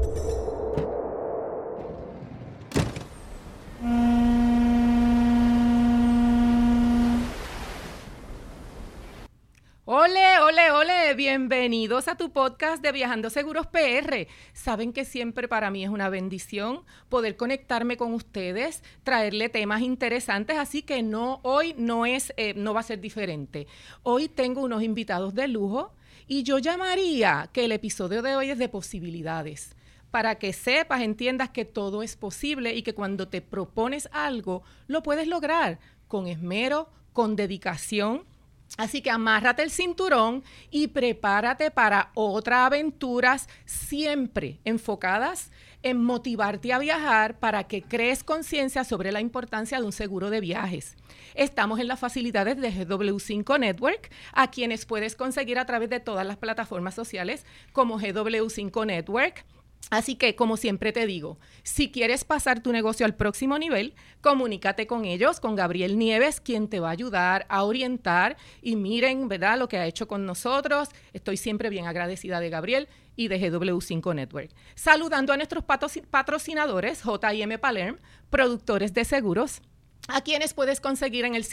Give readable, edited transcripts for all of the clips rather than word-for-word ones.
¡Ole, ole, ole! Bienvenidos a tu podcast de Viajando Seguros PR. Saben que siempre para mí es una bendición poder conectarme con ustedes, traerle temas interesantes, así que hoy no va a ser diferente. Hoy tengo unos invitados de lujo y yo llamaría que el episodio de hoy es de posibilidades, para que sepas, entiendas que todo es posible y que cuando te propones algo, lo puedes lograr con esmero, con dedicación. Así que amárrate el cinturón y prepárate para otras aventuras siempre enfocadas en motivarte a viajar para que crees conciencia sobre la importancia de un seguro de viajes. Estamos en las facilidades de GW5 Network, a quienes puedes conseguir a través de todas las plataformas sociales como GW5 Network. Así que, como siempre te digo, si quieres pasar tu negocio al próximo nivel, comunícate con ellos, con Gabriel Nieves, quien te va a ayudar a orientar. Y miren, ¿verdad?, lo que ha hecho con nosotros. Estoy siempre bien agradecida de Gabriel y de GW5 Network. Saludando a nuestros patrocinadores, J&M Palerm, productores de seguros, a quienes puedes conseguir en el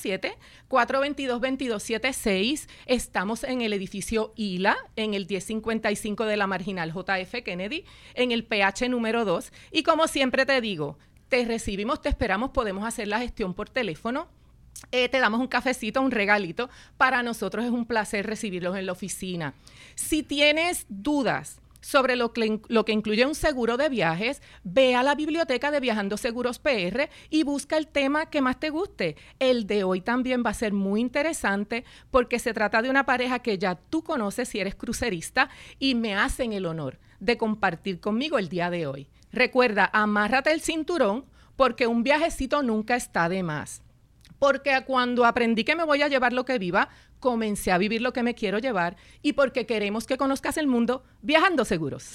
787-422-2276. Estamos en el edificio ILA, en el 1055 de la Marginal JF Kennedy, en el PH número 2. Y como siempre te digo, te recibimos, te esperamos, podemos hacer la gestión por teléfono. Te damos un cafecito, un regalito. Para nosotros es un placer recibirlos en la oficina. Si tienes dudas sobre lo que incluye un seguro de viajes, ve a la biblioteca de Viajando Seguros PR y busca el tema que más te guste. El de hoy también va a ser muy interesante porque se trata de una pareja que ya tú conoces si eres crucerista y me hacen el honor de compartir conmigo el día de hoy. Recuerda, amárrate el cinturón porque un viajecito nunca está de más. Porque cuando aprendí que me voy a llevar lo que viva, comencé a vivir lo que me quiero llevar y porque queremos que conozcas el mundo viajando seguros.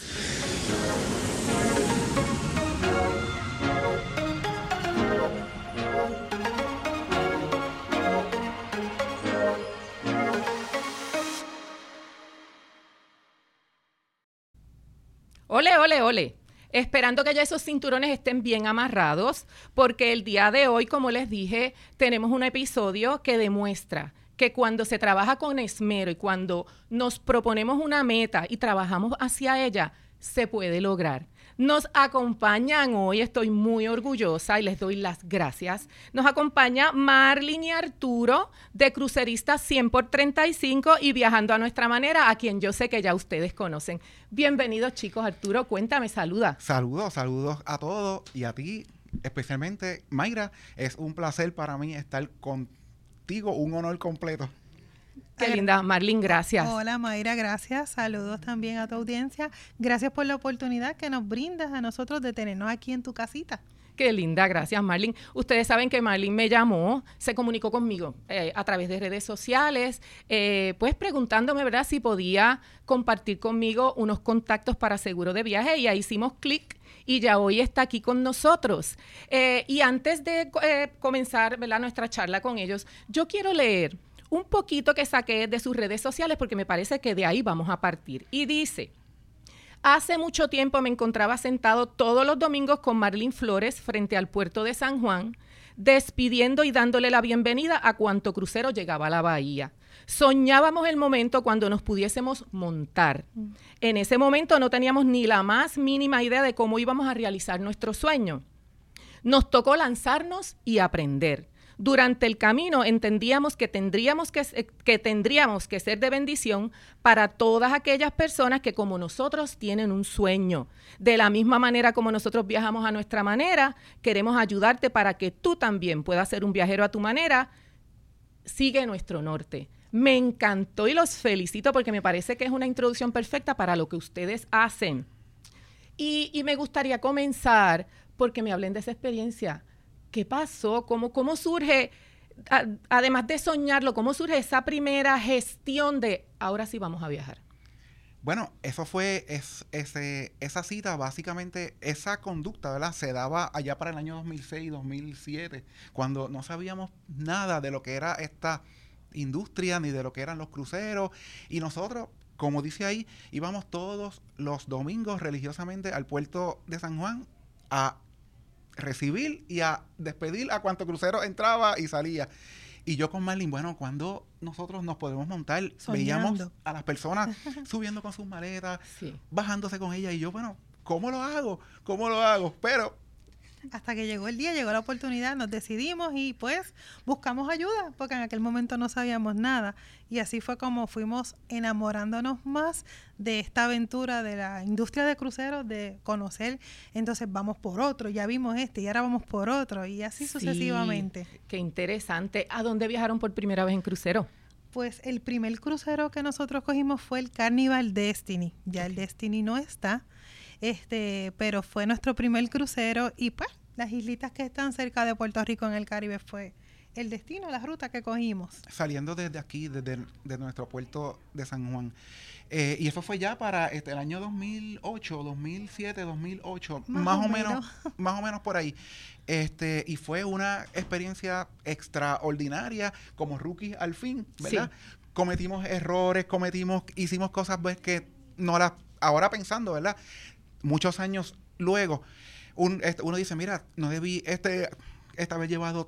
¡Ole, ole, ole! Esperando que ya esos cinturones estén bien amarrados, porque el día de hoy, como les dije, tenemos un episodio que demuestra que cuando se trabaja con esmero y cuando nos proponemos una meta y trabajamos hacia ella, se puede lograr. Nos acompañan hoy, estoy muy orgullosa y les doy las gracias. Nos acompaña Marlene y Arturo de Cruceristas 100 por 35 y Viajando a Nuestra Manera, a quien yo sé que ya ustedes conocen. Bienvenidos, chicos. Arturo, cuéntame, saluda. Saludos a todos y a ti, especialmente Mayra. Es un placer para mí estar contigo, un honor completo. Qué linda, Marlene, gracias. Hola Mayra, gracias. Saludos también a tu audiencia. Gracias por la oportunidad que nos brindas a nosotros de tenernos aquí en tu casita. Qué linda, gracias Marlene. Ustedes saben que Marlene me llamó, se comunicó conmigo a través de redes sociales, pues preguntándome, ¿verdad?, si podía compartir conmigo unos contactos para seguro de viaje y ahí hicimos clic y ya hoy está aquí con nosotros. Y antes de comenzar, ¿verdad?, nuestra charla con ellos, yo quiero leer un poquito que saqué de sus redes sociales porque me parece que de ahí vamos a partir. Y dice: hace mucho tiempo me encontraba sentado todos los domingos con Marlene Flores frente al puerto de San Juan, despidiendo y dándole la bienvenida a cuanto crucero llegaba a la bahía. Soñábamos el momento cuando nos pudiésemos montar. En ese momento no teníamos ni la más mínima idea de cómo íbamos a realizar nuestro sueño. Nos tocó lanzarnos y aprender. Durante el camino entendíamos que tendríamos que ser de bendición para todas aquellas personas que como nosotros tienen un sueño. De la misma manera como nosotros viajamos a nuestra manera, queremos ayudarte para que tú también puedas ser un viajero a tu manera. Sigue nuestro norte. Me encantó y los felicito porque me parece que es una introducción perfecta para lo que ustedes hacen. Y me gustaría comenzar porque me hablen de esa experiencia. ¿Qué pasó? ¿Cómo surge, además de soñarlo, cómo surge esa primera gestión de ahora sí vamos a viajar? Bueno, eso fue, esa cita, básicamente, esa conducta, ¿verdad?, se daba allá para el año 2006, 2007, cuando no sabíamos nada de lo que era esta industria, ni de lo que eran los cruceros, y nosotros como dice ahí, íbamos todos los domingos religiosamente al puerto de San Juan a recibir y a despedir a cuanto crucero entraba y salía. Y yo con Marlene, bueno, cuando nosotros nos podemos montar, Soñando. veíamos a las personas subiendo con sus maletas, Sí. bajándose con ellas, y yo, bueno, ¿cómo lo hago? ¿Cómo lo hago? Pero Hasta que llegó el día, llegó la oportunidad, nos decidimos y pues buscamos ayuda, porque en aquel momento no sabíamos nada. Y así fue como fuimos enamorándonos más de esta aventura de la industria de cruceros, de conocer. Entonces vamos por otro, ya vimos este y ahora vamos por otro, y así Sí, sucesivamente. Qué interesante. ¿A dónde viajaron por primera vez en crucero? Pues el primer crucero que nosotros cogimos fue el Carnival Destiny. Ya el Destiny no está, pero fue nuestro primer crucero y pues las islitas que están cerca de Puerto Rico en el Caribe fue el destino, la ruta que cogimos. saliendo desde aquí, desde nuestro puerto de San Juan. Y eso fue ya para el año 2008, 2007, 2008, más o menos por ahí. Y fue una experiencia extraordinaria como rookies al fin, ¿verdad? Sí. Cometimos errores, hicimos cosas pues, que no las, ahora pensando, ¿verdad? Muchos años luego, uno dice, mira, no debí esta vez llevado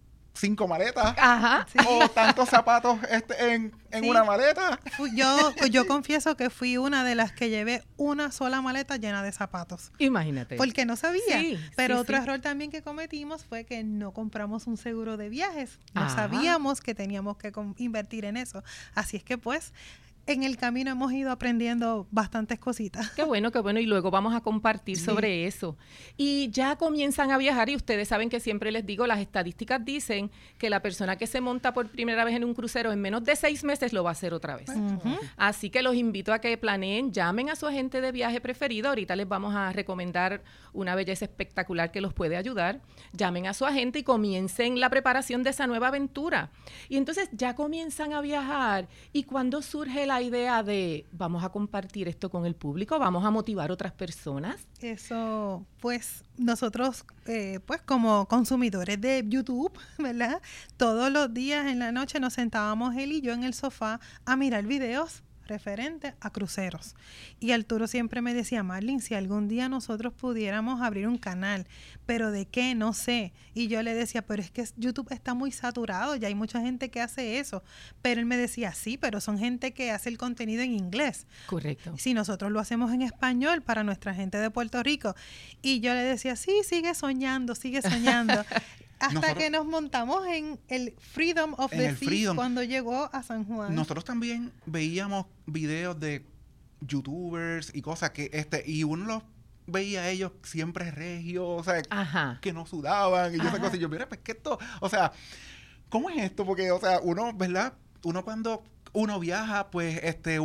5 maletas Ajá. Sí. o tantos zapatos en Sí. una maleta. Yo confieso que fui una de las que llevé una sola maleta llena de zapatos. Imagínate. Porque no sabía. Sí, Pero sí, otro sí. error también que cometimos fue que no compramos un seguro de viajes. No Ajá. sabíamos que teníamos que invertir en eso. Así es que pues en el camino hemos ido aprendiendo bastantes cositas. Qué bueno, y luego vamos a compartir Sí. sobre eso. Y ya comienzan a viajar y ustedes saben que siempre les digo, las estadísticas dicen que la persona que se monta por primera vez en un crucero en menos de 6 meses lo va a hacer otra vez. Ujú. Así que los invito a que planeen, llamen a su agente de viaje preferido. Ahorita les vamos a recomendar una belleza espectacular que los puede ayudar. Llamen a su agente y comiencen la preparación de esa nueva aventura. Y entonces ya comienzan a viajar. ¿Y cuando surge la idea de vamos a compartir esto con el público? ¿Vamos a motivar a otras personas? Eso, pues nosotros, pues como consumidores de YouTube, ¿verdad? Todos los días en la noche nos sentábamos él y yo en el sofá a mirar videos referentes a cruceros. Y Arturo siempre me decía, Marlene, si algún día nosotros pudiéramos abrir un canal, pero ¿de qué? No sé. Y yo le decía, pero es que YouTube está muy saturado, ya hay mucha gente que hace eso. Pero él me decía, sí, pero son gente que hace el contenido en inglés. Correcto. Si nosotros lo hacemos en español para nuestra gente de Puerto Rico. Y yo le decía, sí, sigue soñando, sigue soñando. Hasta que nos montamos en el Freedom of the Seas cuando llegó a San Juan. Nosotros también veíamos videos de youtubers y cosas y uno los veía a ellos siempre regios, o sea, Ajá. que no sudaban y yo esas Ajá. cosas. Y yo, mira, pues que esto, o sea, ¿cómo es esto? Porque, o sea, uno, ¿verdad? Uno cuando uno viaja, pues,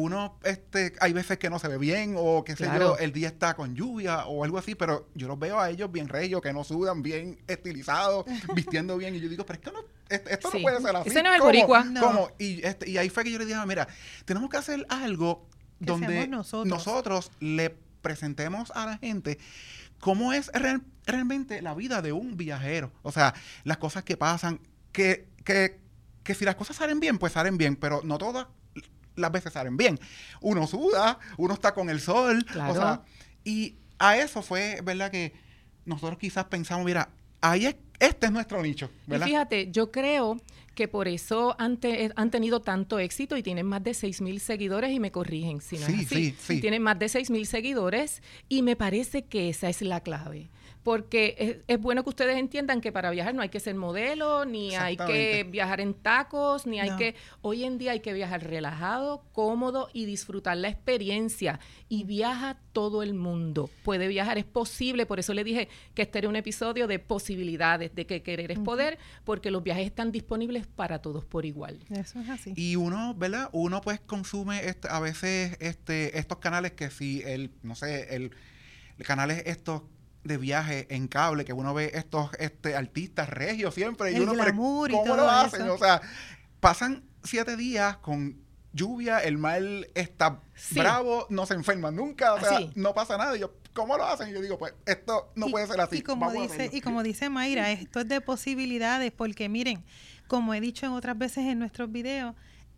hay veces que no se ve bien o qué sé Claro. yo, el día está con lluvia o algo así, pero yo los veo a ellos bien regios, que no sudan, bien estilizados, vistiendo bien, y yo digo, pero es que esto no Sí. puede ser así. Ese no es el ¿Cómo? boricua. No. ¿Cómo? Y ahí fue que yo le dije, mira, tenemos que hacer algo Que donde seamos nosotros le presentemos a la gente cómo es realmente la vida de un viajero. O sea, las cosas que pasan, que si las cosas salen bien, pues salen bien, pero no todas las veces salen bien. Uno suda, uno está con el sol, Claro. o sea, y a eso fue, ¿verdad? Que nosotros quizás pensamos, mira, este es nuestro nicho, Y ¿verdad? fíjate, yo creo que por eso han tenido tanto éxito y tienen más de 6,000 seguidores, y me corrigen si no Sí, es así. sí. Tienen más de 6,000 seguidores y me parece que esa es la clave. Porque es bueno que ustedes entiendan que para viajar no hay que ser modelo, ni hay que Exactamente. viajar en tacos, ni hay No. que... Hoy en día hay que viajar relajado, cómodo y disfrutar la experiencia. Y viaja todo el mundo. Puede viajar, es posible. Por eso le dije que este era un episodio de posibilidades, de que querer es poder, porque los viajes están disponibles para todos por igual. Eso es así. Y uno, ¿verdad? Uno pues consume a veces estos canales que si el canales estos de viaje en cable, que uno ve estos artistas regios siempre, y El uno, pero glamour y ¿cómo todo lo hacen? eso. O sea, pasan 7 días con lluvia, el mar está Sí. bravo, no se enferman nunca, o sea, Así. no pasa nada. Y yo, ¿cómo lo hacen? Y yo digo, pues esto no puede ser así. Y como Vamos a hacerlo. dice Mayra, esto es de posibilidades, porque miren, como he dicho en otras veces en nuestros videos,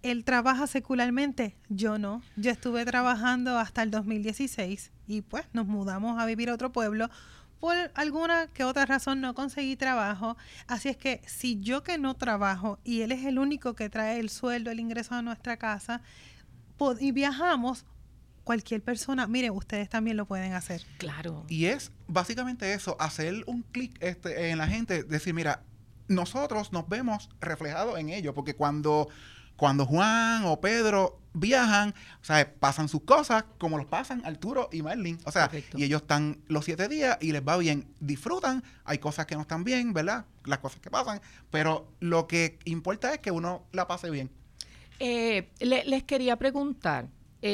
Él trabaja secularmente, yo no. Yo estuve trabajando hasta el 2016 y pues nos mudamos a vivir a otro pueblo. Por alguna que otra razón no conseguí trabajo. Así es que si yo que no trabajo y él es el único que trae el sueldo, el ingreso a nuestra casa y viajamos, cualquier persona, miren, ustedes también lo pueden hacer. Claro. Y es básicamente eso, hacer un clic en la gente, decir, mira, nosotros nos vemos reflejados en ellos, porque cuando Juan o Pedro viajan, o sea, pasan sus cosas como los pasan Arturo y Marlene. O sea, correcto. Y ellos están los 7 días y les va bien, disfrutan, hay cosas que no están bien, ¿verdad? Las cosas que pasan, pero lo que importa es que uno la pase bien. Les quería preguntar,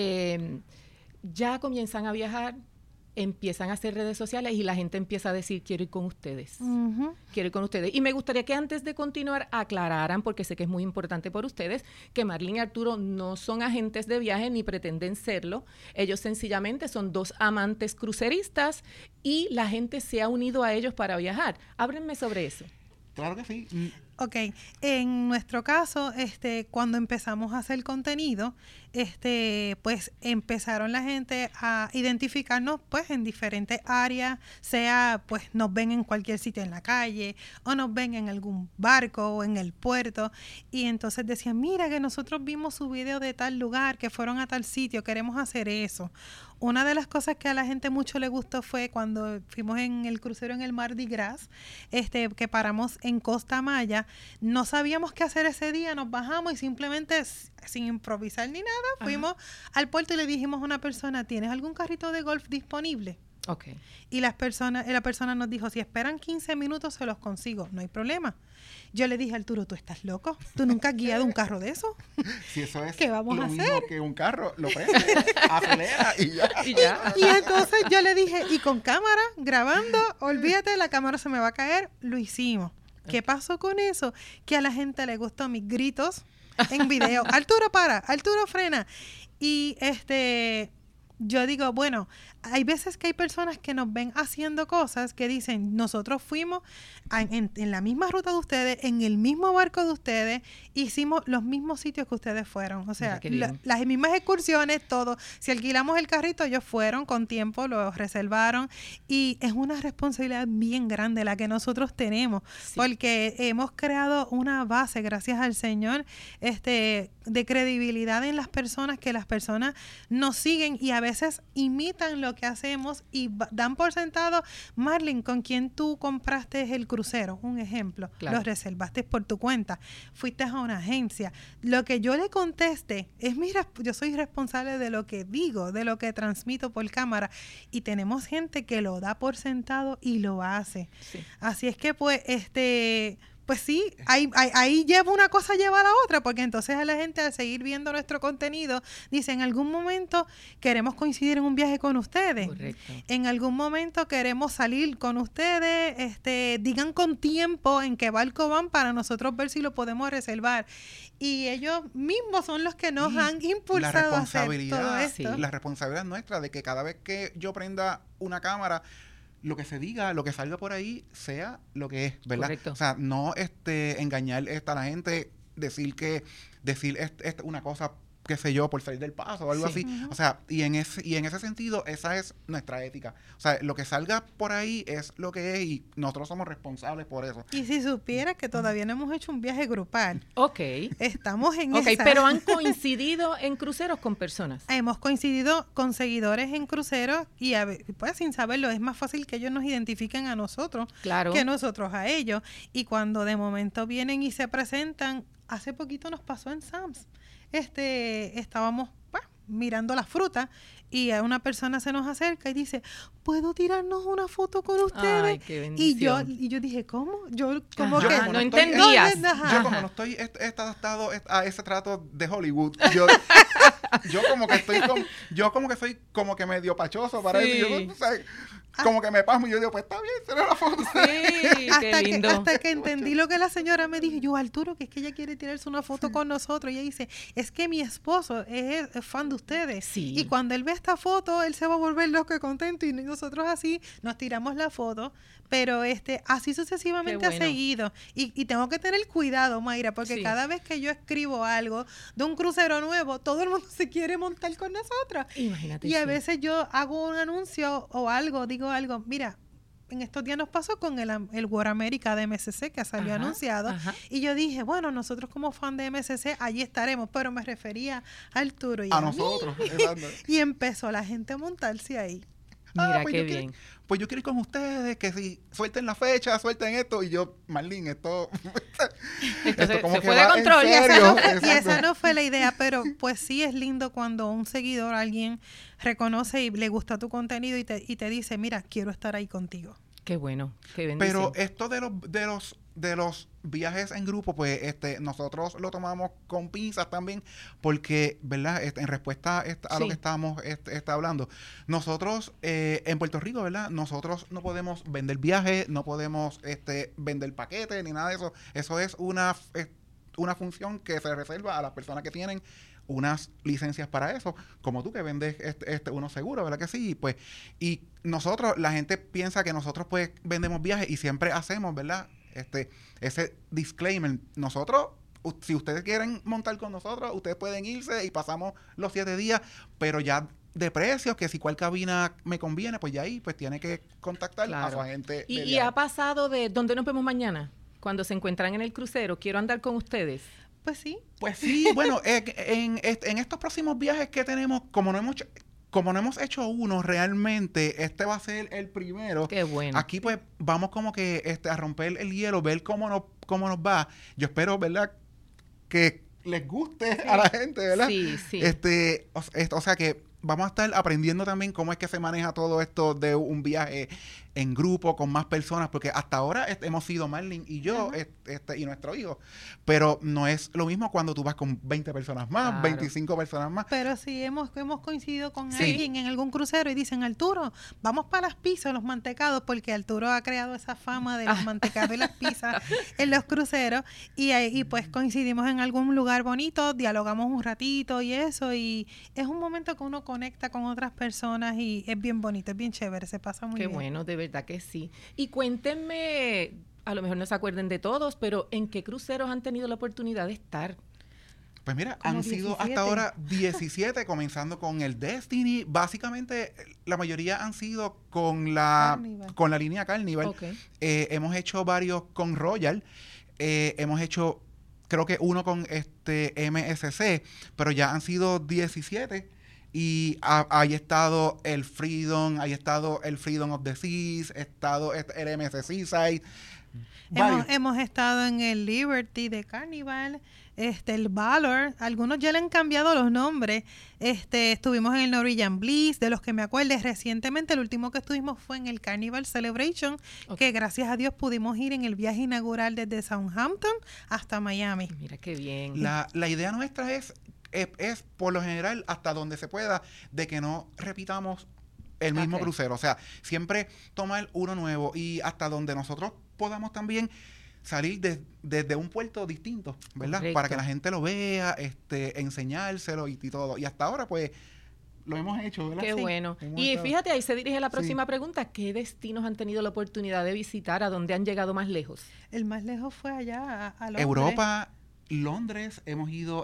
ya comienzan a viajar, empiezan a hacer redes sociales y la gente empieza a decir, quiero ir con ustedes. Quiero ir con ustedes. Y me gustaría que antes de continuar aclararan, porque sé que es muy importante por ustedes, que Marlene y Arturo no son agentes de viaje ni pretenden serlo. Ellos sencillamente son 2 amantes cruceristas y la gente se ha unido a ellos para viajar. Háblenme sobre eso. Claro que sí. Ok, en nuestro caso, cuando empezamos a hacer contenido, pues empezaron la gente a identificarnos pues en diferentes áreas, sea pues nos ven en cualquier sitio en la calle o nos ven en algún barco o en el puerto y entonces decían, mira que nosotros vimos su video de tal lugar, que fueron a tal sitio, queremos hacer eso. Una de las cosas que a la gente mucho le gustó fue cuando fuimos en el crucero en el Mardi Gras, que paramos en Costa Maya. No sabíamos qué hacer ese día, nos bajamos y simplemente sin improvisar ni nada, fuimos al puerto y le dijimos a una persona, ¿tienes algún carrito de golf disponible? Okay. Y la persona nos dijo, si esperan 15 minutos se los consigo, no hay problema. Yo le dije a Arturo, ¿tú estás loco? ¿Tú nunca has guiado un carro de eso? Si eso es ¿qué vamos lo a mismo hacer? que un carro, lo prende, acelera y ya. Y entonces yo le dije, y con cámara, grabando, olvídate, la cámara se me va a caer, lo hicimos. ¿Qué pasó con eso? Que a la gente le gustó mis gritos en video. Arturo para, Arturo frena. Y yo digo, bueno, hay veces que hay personas que nos ven haciendo cosas que dicen, nosotros fuimos en la misma ruta de ustedes, en el mismo barco de ustedes, hicimos los mismos sitios que ustedes fueron. O sea, las mismas excursiones, todo. Si alquilamos el carrito, ellos fueron con tiempo, lo reservaron y es una responsabilidad bien grande la que nosotros tenemos, porque hemos creado una base, gracias al Señor, de credibilidad en las personas, que las personas nos siguen y a veces imitan lo que hacemos y dan por sentado, Marlene, ¿con quién tú compraste el crucero? Un ejemplo, lo reservaste por tu cuenta, fuiste a una agencia. Lo que yo le conteste es, mira, yo soy responsable de lo que digo, de lo que transmito por cámara y tenemos gente que lo da por sentado y lo hace. Sí. Así es que pues pues sí, ahí lleva una cosa, lleva a la otra, porque entonces a la gente al seguir viendo nuestro contenido, dice, en algún momento queremos coincidir en un viaje con ustedes. Correcto. En algún momento queremos salir con ustedes, digan con tiempo en qué barco van para nosotros ver si lo podemos reservar. Y ellos mismos son los que nos han impulsado a hacer todo esto. La responsabilidad nuestra de que cada vez que yo prenda una cámara, lo que se diga, lo que salga por ahí, sea lo que es, ¿verdad? Correcto. O sea, no engañar a la gente, decir una cosa, qué sé yo, por salir del paso o algo así. O sea, y en ese sentido, esa es nuestra ética. O sea, lo que salga por ahí es lo que es y nosotros somos responsables por eso. Y si supieras que todavía no hemos hecho un viaje grupal. Ok. Estamos en esa. Pero han coincidido en cruceros con personas. Hemos coincidido con seguidores en cruceros y pues sin saberlo es más fácil que ellos nos identifiquen a nosotros que nosotros a ellos. Y cuando de momento vienen y se presentan, hace poquito nos pasó en Sam's. Estábamos mirando las frutas y a una persona se nos acerca y dice, ¿puedo tirarnos una foto con ustedes? Ay, qué bendición. Y yo dije, ¿cómo? Yo no entendías. Yo como no estoy adaptado a ese trato de Hollywood, yo como que soy como que medio pachoso para eso. Yo, como que me pasmo y yo digo, pues está bien, será la foto. Sí, qué lindo. Hasta que entendí lo que la señora me dijo. Yo, Arturo, que es que ella quiere tirarse una foto con nosotros. Y ella dice, es que mi esposo es fan de ustedes. Sí. Y cuando él ve esta foto, él se va a volver loco y contento, y nosotros así nos tiramos la foto, pero así sucesivamente ha seguido. Y tengo que tener cuidado, Mayra, porque cada vez que yo escribo algo de un crucero nuevo, todo el mundo se quiere montar con nosotros. Imagínate. Y a veces yo hago un anuncio o algo, digo algo, mira, en estos días nos pasó con el World America de MSC que salió anunciado, y yo dije, bueno, nosotros como fan de MSC allí estaremos, pero me refería a Arturo y a nosotros. Y empezó la gente a montarse ahí. Mira, pues qué bien. Pues yo quiero ir con ustedes, que si suelten la fecha, suelten esto, y yo, Marlene, esto como se fue de control. Y esa no fue la idea, pero pues sí es lindo cuando un seguidor, alguien reconoce y le gusta tu contenido y te dice, mira, quiero estar ahí contigo. Qué bueno, qué bendición. Pero esto de los viajes en grupo, pues nosotros lo tomamos con pinzas también, porque, ¿verdad? En respuesta a lo que estábamos hablando, nosotros en Puerto Rico, ¿verdad? Nosotros no podemos vender viajes, no podemos vender paquetes ni nada de eso. Eso es una función que se reserva a las personas que tienen unas licencias para eso, como tú que vendes unos seguros, ¿verdad que sí? Pues, y nosotros, la gente piensa que nosotros pues vendemos viajes y siempre hacemos, ¿verdad? Ese disclaimer. Nosotros, si ustedes quieren montar con nosotros, ustedes pueden irse y pasamos los 7 días, pero ya de precios, que si cuál cabina me conviene, pues ya ahí pues tiene que contactar a su agente. ¿Y ha pasado de dónde nos vemos mañana? Cuando se encuentran en el crucero, quiero andar con ustedes. Pues sí, bueno, en estos próximos viajes que tenemos, como no hemos hecho uno realmente, este va a ser el primero. Qué bueno. Aquí pues vamos como que a romper el hielo, ver cómo nos va. Yo espero, ¿verdad?, que les guste a la gente, ¿verdad? Sí. O sea que vamos a estar aprendiendo también cómo es que se maneja todo esto de un viaje en grupo con más personas, porque hasta ahora hemos sido Marlene y yo y nuestro hijo, pero no es lo mismo cuando tú vas con 20 personas más, claro, 25 personas más. Pero sí hemos coincidido con alguien en algún crucero y dicen, Arturo, vamos para las pizzas, los mantecados, porque Arturo ha creado esa fama de los mantecados y las pizzas en los cruceros, y pues coincidimos en algún lugar bonito, dialogamos un ratito y eso, y es un momento que uno conecta con otras personas y es bien bonito, es bien chévere, se pasa muy bien. Qué bueno, de verdad que sí. Y cuéntenme, a lo mejor no se acuerden de todos, pero ¿en qué cruceros han tenido la oportunidad de estar? Pues mira, han sido hasta ahora 17, comenzando con el Destiny. Básicamente, la mayoría han sido con la línea Carnival. Okay. Hemos hecho varios con Royal. Hemos hecho, creo que uno con MSC, pero ya han sido 17. Y ahí ha estado el Freedom, ahí ha estado el Freedom of the Seas, ha estado el MSC Side. Hemos estado en el Liberty de Carnival, el Valor, algunos ya le han cambiado los nombres. Estuvimos en el Norwegian Bliss, de los que me acuerdo recientemente, el último que estuvimos fue en el Carnival Celebration, que gracias a Dios pudimos ir en el viaje inaugural desde Southampton hasta Miami. Mira qué bien. La idea nuestra es por lo general, hasta donde se pueda, de que no repitamos el mismo crucero. O sea, siempre tomar uno nuevo y hasta donde nosotros podamos también salir desde un puerto distinto, ¿verdad? Correcto. Para que la gente lo vea, enseñárselo y todo. Y hasta ahora, pues, lo hemos hecho, ¿verdad? Qué bueno. Y fíjate, ahí se dirige la próxima pregunta. ¿Qué destinos han tenido la oportunidad de visitar? ¿A dónde han llegado más lejos? El más lejos fue allá, a Londres. Europa, Londres, hemos ido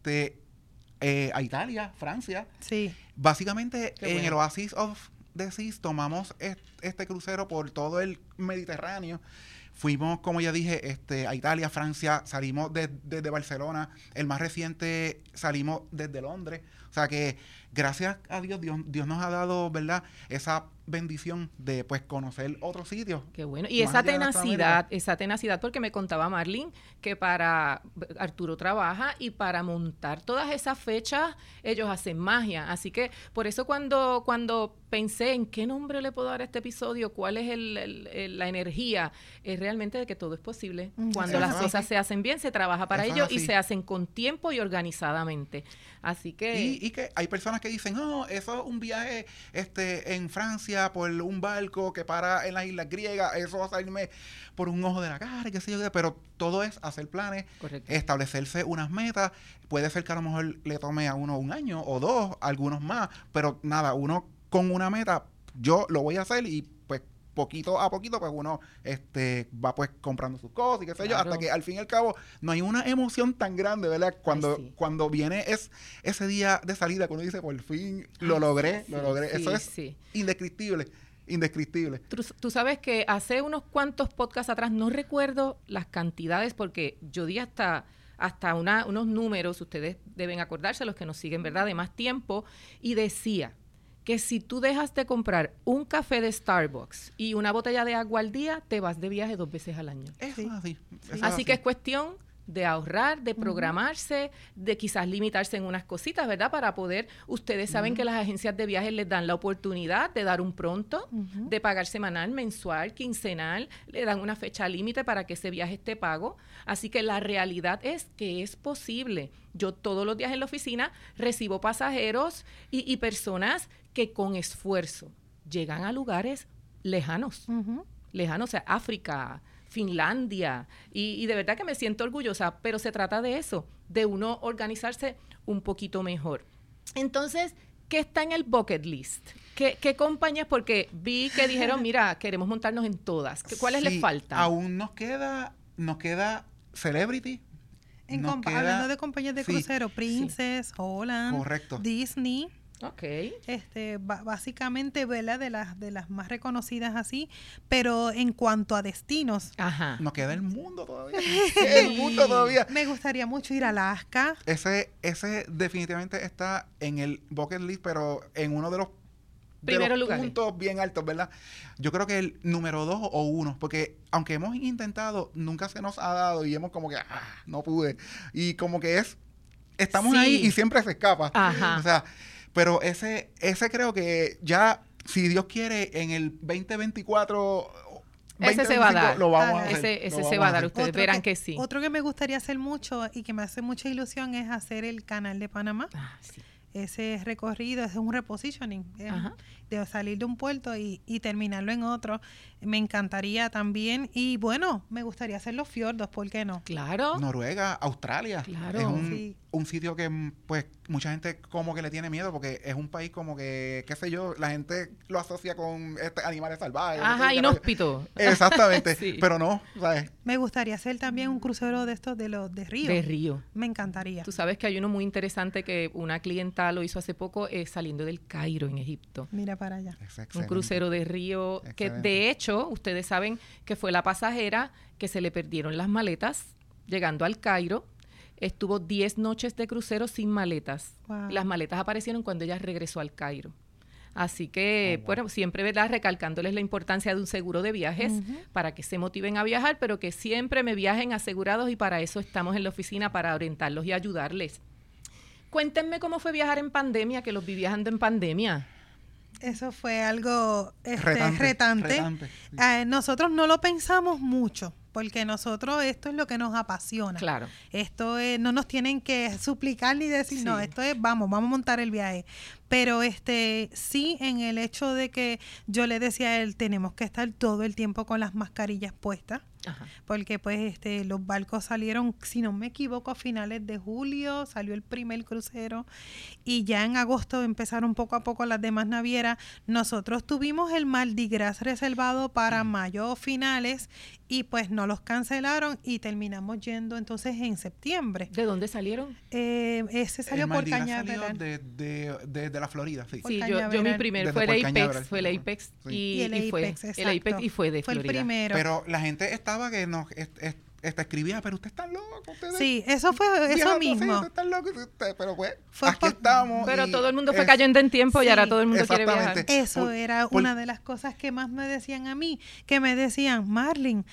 a Italia, Francia. Sí. Básicamente, en el Oasis of the Seas tomamos este crucero por todo el Mediterráneo. Fuimos, como ya dije, a Italia, Francia, salimos desde Barcelona. El más reciente salimos desde Londres. O sea que, gracias a Dios nos ha dado, ¿verdad?, esa bendición de pues conocer otros sitios. Qué bueno. Y esa tenacidad, porque me contaba Marlene que para Arturo trabaja y para montar todas esas fechas ellos hacen magia. Así que por eso cuando pensé en qué nombre le puedo dar a este episodio, cuál es la energía, es realmente de que todo es posible. Cuando las cosas se hacen bien, se trabaja para ello y se hacen con tiempo y organizadamente. Así que... y que hay personas que dicen, no, eso es un viaje en Francia por un barco que para en las islas griegas, eso va a salirme por un ojo de la cara, qué sé yo, pero todo es hacer planes, Correcto. establecerse unas metas. Puede ser que a lo mejor le tome a uno un año o dos, algunos más, pero nada, uno con una meta, yo lo voy a hacer y pues poquito a poquito pues uno va pues comprando sus cosas y qué sé yo, hasta que al fin y al cabo no hay una emoción tan grande, ¿verdad? Cuando viene ese día de salida, cuando uno dice por fin lo logré, eso es indescriptible. Tú sabes que hace unos cuantos podcasts atrás, no recuerdo las cantidades porque yo di hasta unos números, ustedes deben acordarse, los que nos siguen, ¿verdad?, de más tiempo, y decía que si tú dejas de comprar un café de Starbucks y una botella de agua al día, te vas de viaje 2 veces al año. Eso es así. Así que es cuestión de ahorrar, de programarse, de quizás limitarse en unas cositas, ¿verdad? Para poder, ustedes saben que las agencias de viajes les dan la oportunidad de dar un pronto, de pagar semanal, mensual, quincenal, le dan una fecha límite para que ese viaje esté pago. Así que la realidad es que es posible. Yo todos los días en la oficina recibo pasajeros y personas que con esfuerzo llegan a lugares lejanos, o sea, África, Finlandia, y de verdad que me siento orgullosa, pero se trata de eso, de uno organizarse un poquito mejor. Entonces, ¿qué está en el bucket list? ¿Qué compañías? Porque vi que dijeron, mira, queremos montarnos en todas. ¿Cuáles les faltan? Aún nos queda Celebrity. Hablando de compañías de crucero, Princess, Holland, correcto, Disney. Okay. Básicamente, ¿verdad? De las más reconocidas así, pero en cuanto a destinos, nos queda el mundo todavía. El mundo todavía. Me gustaría mucho ir a Alaska. Ese definitivamente está en el bucket list, pero en uno de los puntos bien altos, ¿verdad? Yo creo que el número 2 o 1, porque aunque hemos intentado, nunca se nos ha dado y hemos como que, no pude. Y como que estamos ahí y siempre se escapa. O sea, pero ese creo que ya, si Dios quiere, en el 2024... Ese se va a dar. Lo vamos a hacer. Ese se va a dar. Ustedes verán que sí. Otro que me gustaría hacer mucho y que me hace mucha ilusión es hacer el Canal de Panamá. Sí. Ese recorrido es un repositioning, de salir de un puerto y terminarlo en otro. Me encantaría también. Y bueno, me gustaría hacer los fiordos, ¿por qué no? Claro. Noruega, Australia. Claro. Es un sitio que pues mucha gente como que le tiene miedo porque es un país como que, qué sé yo, la gente lo asocia con animales salvajes. Inhóspito. Exactamente. Sí. Pero no, ¿sabes? Me gustaría hacer también un crucero de estos de Río. De Río. Me encantaría. Tú sabes que hay uno muy interesante que una clienta lo hizo hace poco, saliendo del Cairo, en Egipto. Mira para allá. Un crucero de Río que de hecho, ustedes saben que fue la pasajera que se le perdieron las maletas llegando al Cairo. Estuvo 10 noches de crucero sin maletas. Wow. Las maletas aparecieron cuando ella regresó al Cairo. Así que, bueno, siempre, ¿verdad?, recalcándoles la importancia de un seguro de viajes para que se motiven a viajar, pero que siempre me viajen asegurados, y para eso estamos en la oficina, para orientarlos y ayudarles. Cuéntenme cómo fue viajar en pandemia, que los vi viajando en pandemia. Eso fue algo retante. Sí. Nosotros no lo pensamos mucho, porque nosotros esto es lo que nos apasiona. Claro. Esto no nos tienen que suplicar ni decir, no, esto es, vamos a montar el viaje. Pero sí, en el hecho de que yo le decía a él, tenemos que estar todo el tiempo con las mascarillas puestas. Porque pues los barcos salieron, si no me equivoco, a finales de julio salió el primer crucero y ya en agosto empezaron poco a poco las demás navieras. Nosotros tuvimos el Mardi Gras reservado para mayo finales y pues no los cancelaron y terminamos yendo entonces en septiembre. ¿De dónde salieron? Ese salió por Cañaveral. De la Florida, sí. Sí, yo mi primer fue el Apex, y el Apex y fue de Florida. Fue el primero. Pero la gente estaba que nos escribía, pero usted está loco. Sí, eso fue eso mismo. Usted está loco, pero pues, aquí estamos. Pero todo el mundo fue cayendo en tiempo y ahora todo el mundo quiere viajar. Eso era una de las cosas que más me decían a mí, que me decían, Marlene,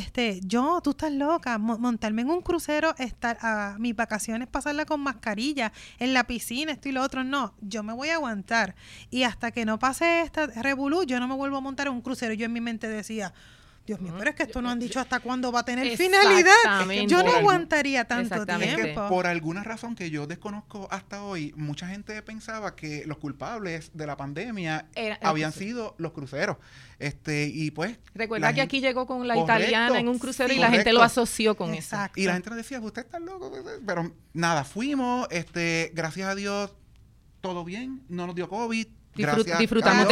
tú estás loca, montarme en un crucero, estar a mis vacaciones, pasarla con mascarilla, en la piscina, esto y lo otro, no, yo me voy a aguantar. Y hasta que no pase esta revolú, yo no me vuelvo a montar en un crucero. Yo en mi mente decía, Dios mío, pero es que esto no han dicho hasta cuándo va a tener finalidad. Yo no aguantaría tanto tiempo. Es que por alguna razón que yo desconozco hasta hoy, mucha gente pensaba que los culpables de la pandemia habían sido los cruceros. Y pues... Recuerda que aquí llegó con la italiana en un crucero y la gente lo asoció con eso. Y la gente nos decía, usted está loco. Pero nada, fuimos, gracias a Dios, todo bien, no nos dio COVID. Disfrutamos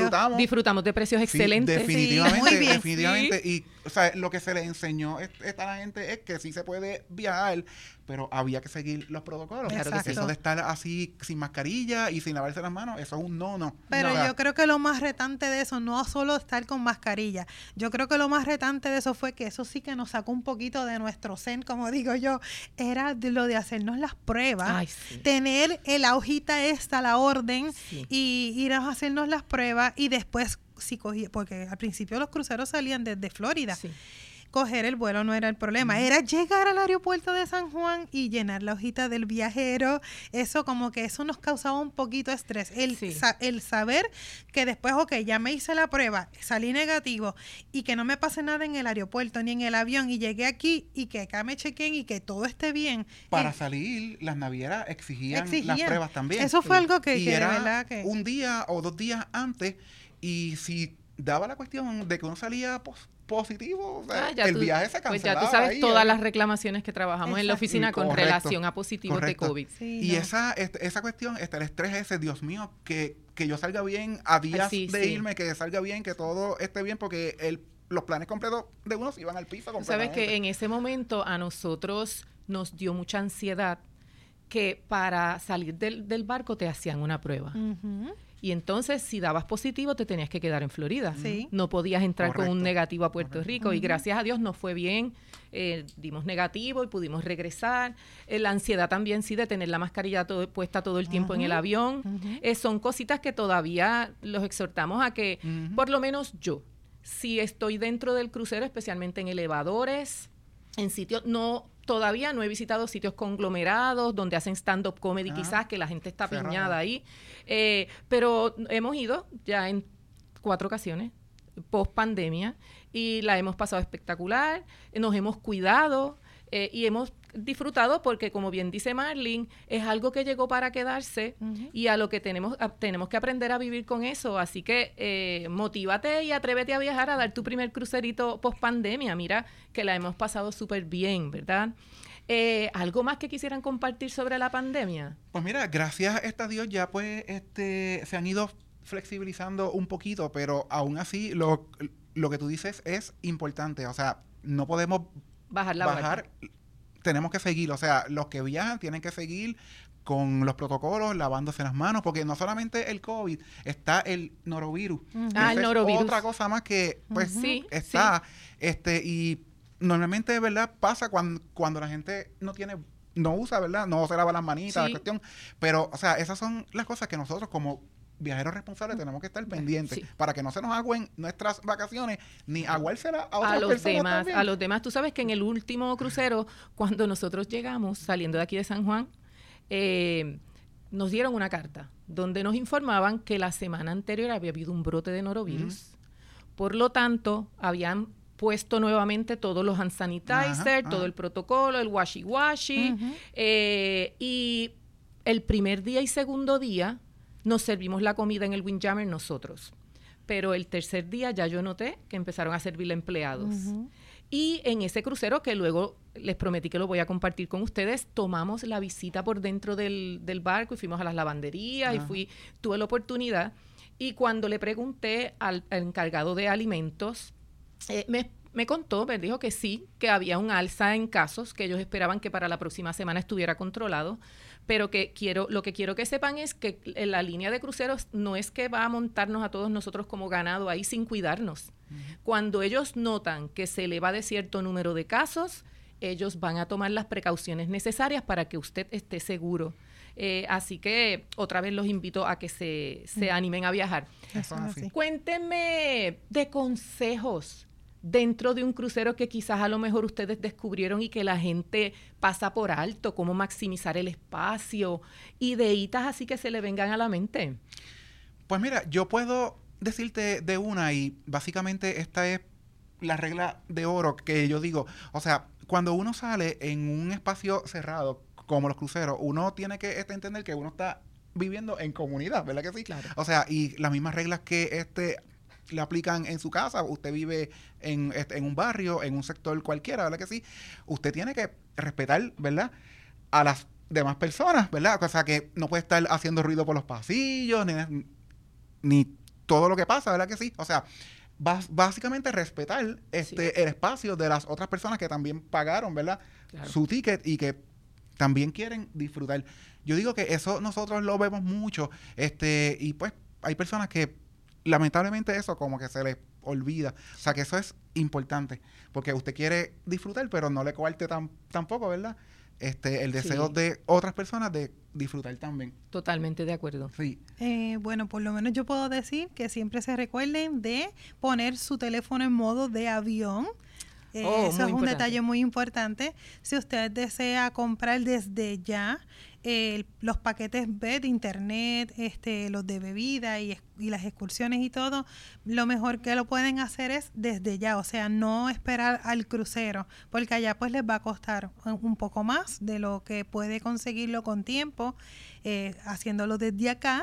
de precios excelentes. Sí, definitivamente, muy bien. definitivamente. Sí. Y, o sea, lo que se le enseñó a la gente es que sí se puede viajar, pero había que seguir los protocolos. Exacto. Eso de estar así sin mascarilla y sin lavarse las manos, eso es un no. Pero yo creo que lo más retante de eso, no solo estar con mascarilla, yo creo que lo más retante de eso fue que eso sí que nos sacó un poquito de nuestro zen, como digo yo, era de lo de hacernos las pruebas. Ay, sí. Tener la hojita la orden, y ir a hacernos las pruebas y después, si cogí, porque al principio los cruceros salían desde Florida. Sí. Coger el vuelo no era el problema, era llegar al aeropuerto de San Juan y llenar la hojita del viajero. Eso como que eso nos causaba un poquito de estrés. El saber que después, ya me hice la prueba, salí negativo y que no me pase nada en el aeropuerto ni en el avión y llegué aquí y que acá me chequen y que todo esté bien. Para salir, las navieras exigían las pruebas también. Eso fue algo que era de verdad que... un día o 2 días antes, y si daba la cuestión de que uno salía positivo, o sea, viaje se cancelaba. Pues ya tú sabes todas las reclamaciones que trabajamos en la oficina con relación a positivos de COVID. Sí, y esa cuestión, el estrés ese, Dios mío, que yo salga bien a días de irme, que salga bien, que todo esté bien, porque los planes completos de uno se iban al piso completamente. Sabes que en ese momento a nosotros nos dio mucha ansiedad que para salir del barco te hacían una prueba. Uh-huh. Y entonces, si dabas positivo, te tenías que quedar en Florida. Sí. No podías entrar con un negativo a Puerto Rico. Uh-huh. Y gracias a Dios nos fue bien. Dimos negativo y pudimos regresar. La ansiedad también, sí, de tener la mascarilla puesta todo el tiempo en el avión. Uh-huh. Son cositas que todavía los exhortamos a que, por lo menos yo, si estoy dentro del crucero, especialmente en elevadores, en sitios, todavía no he visitado sitios conglomerados donde hacen stand-up comedy, quizás, que la gente está piñada ahí. Pero hemos ido ya en 4 ocasiones, post pandemia, y la hemos pasado espectacular, nos hemos cuidado y hemos disfrutado porque, como bien dice Marlene, es algo que llegó para quedarse y a lo que tenemos que aprender a vivir con eso. Así que motívate y atrévete a viajar, a dar tu primer crucerito post pandemia. Mira que la hemos pasado súper bien, ¿verdad? ¿Algo más que quisieran compartir sobre la pandemia? Pues mira, gracias a Dios ya pues se han ido flexibilizando un poquito, pero aún así lo que tú dices es importante. O sea, no podemos bajar. Tenemos que seguir, o sea, los que viajan tienen que seguir con los protocolos, lavándose las manos, porque no solamente el COVID, está el norovirus. El norovirus. Otra cosa más que, pues, está, y normalmente, ¿verdad? Pasa cuando la gente no usa, ¿verdad? No se lava las manitas, la cuestión, pero, o sea, esas son las cosas que nosotros como viajeros responsables tenemos que estar pendientes para que no se nos agüen nuestras vacaciones ni aguárselas a otras personas a los demás. Tú sabes que en el último crucero, cuando nosotros llegamos saliendo de aquí de San Juan, nos dieron una carta donde nos informaban que la semana anterior había habido un brote de norovirus. Por lo tanto, habían puesto nuevamente todos los hand sanitizer, todo el protocolo, el washi-washi, y el primer día y segundo día nos servimos la comida en el Windjammer nosotros. Pero el tercer día ya yo noté que empezaron a servir empleados. Y en ese crucero, que luego les prometí que lo voy a compartir con ustedes, tomamos la visita por dentro del barco y fuimos a las lavanderías tuve la oportunidad. Y cuando le pregunté al encargado de alimentos, me contó, me dijo que sí, que había un alza en casos, que ellos esperaban que para la próxima semana estuviera controlado, pero que lo que quiero que sepan es que en la línea de cruceros no es que va a montarnos a todos nosotros como ganado ahí sin cuidarnos. Cuando ellos notan que se eleva de cierto número de casos, ellos van a tomar las precauciones necesarias para que usted esté seguro. Así que otra vez los invito a que se animen a viajar. Cuéntenme de consejos dentro de un crucero que quizás a lo mejor ustedes descubrieron y que la gente pasa por alto, cómo maximizar el espacio, ideitas así que se le vengan a la mente. Pues mira, yo puedo decirte de una, y básicamente esta es la regla de oro que yo digo. O sea, cuando uno sale en un espacio cerrado, como los cruceros, uno tiene que entender que uno está viviendo en comunidad, ¿verdad que sí? Claro. O sea, y las mismas reglas que le aplican en su casa, usted vive en un barrio, en un sector cualquiera, ¿verdad que sí? Usted tiene que respetar, ¿verdad?, a las demás personas, ¿verdad? O sea, que no puede estar haciendo ruido por los pasillos, ni todo lo que pasa, ¿verdad que sí? O sea, básicamente respetar el espacio de las otras personas que también pagaron, ¿verdad?, Claro. su ticket y que también quieren disfrutar. Yo digo que eso nosotros lo vemos mucho, y pues hay personas que lamentablemente eso como que se les olvida. O sea, que eso es importante, porque usted quiere disfrutar, pero no le coarte tampoco, ¿verdad?, el deseo de otras personas de disfrutar también. Totalmente de acuerdo. Sí. Bueno, por lo menos yo puedo decir que siempre se recuerden de poner su teléfono en modo de avión. Eso es un detalle muy importante. Si usted desea comprar desde ya los paquetes B de internet, los de bebida y las excursiones y todo, lo mejor que lo pueden hacer es desde ya, o sea, no esperar al crucero, porque allá pues les va a costar un poco más de lo que puede conseguirlo con tiempo, haciéndolo desde acá.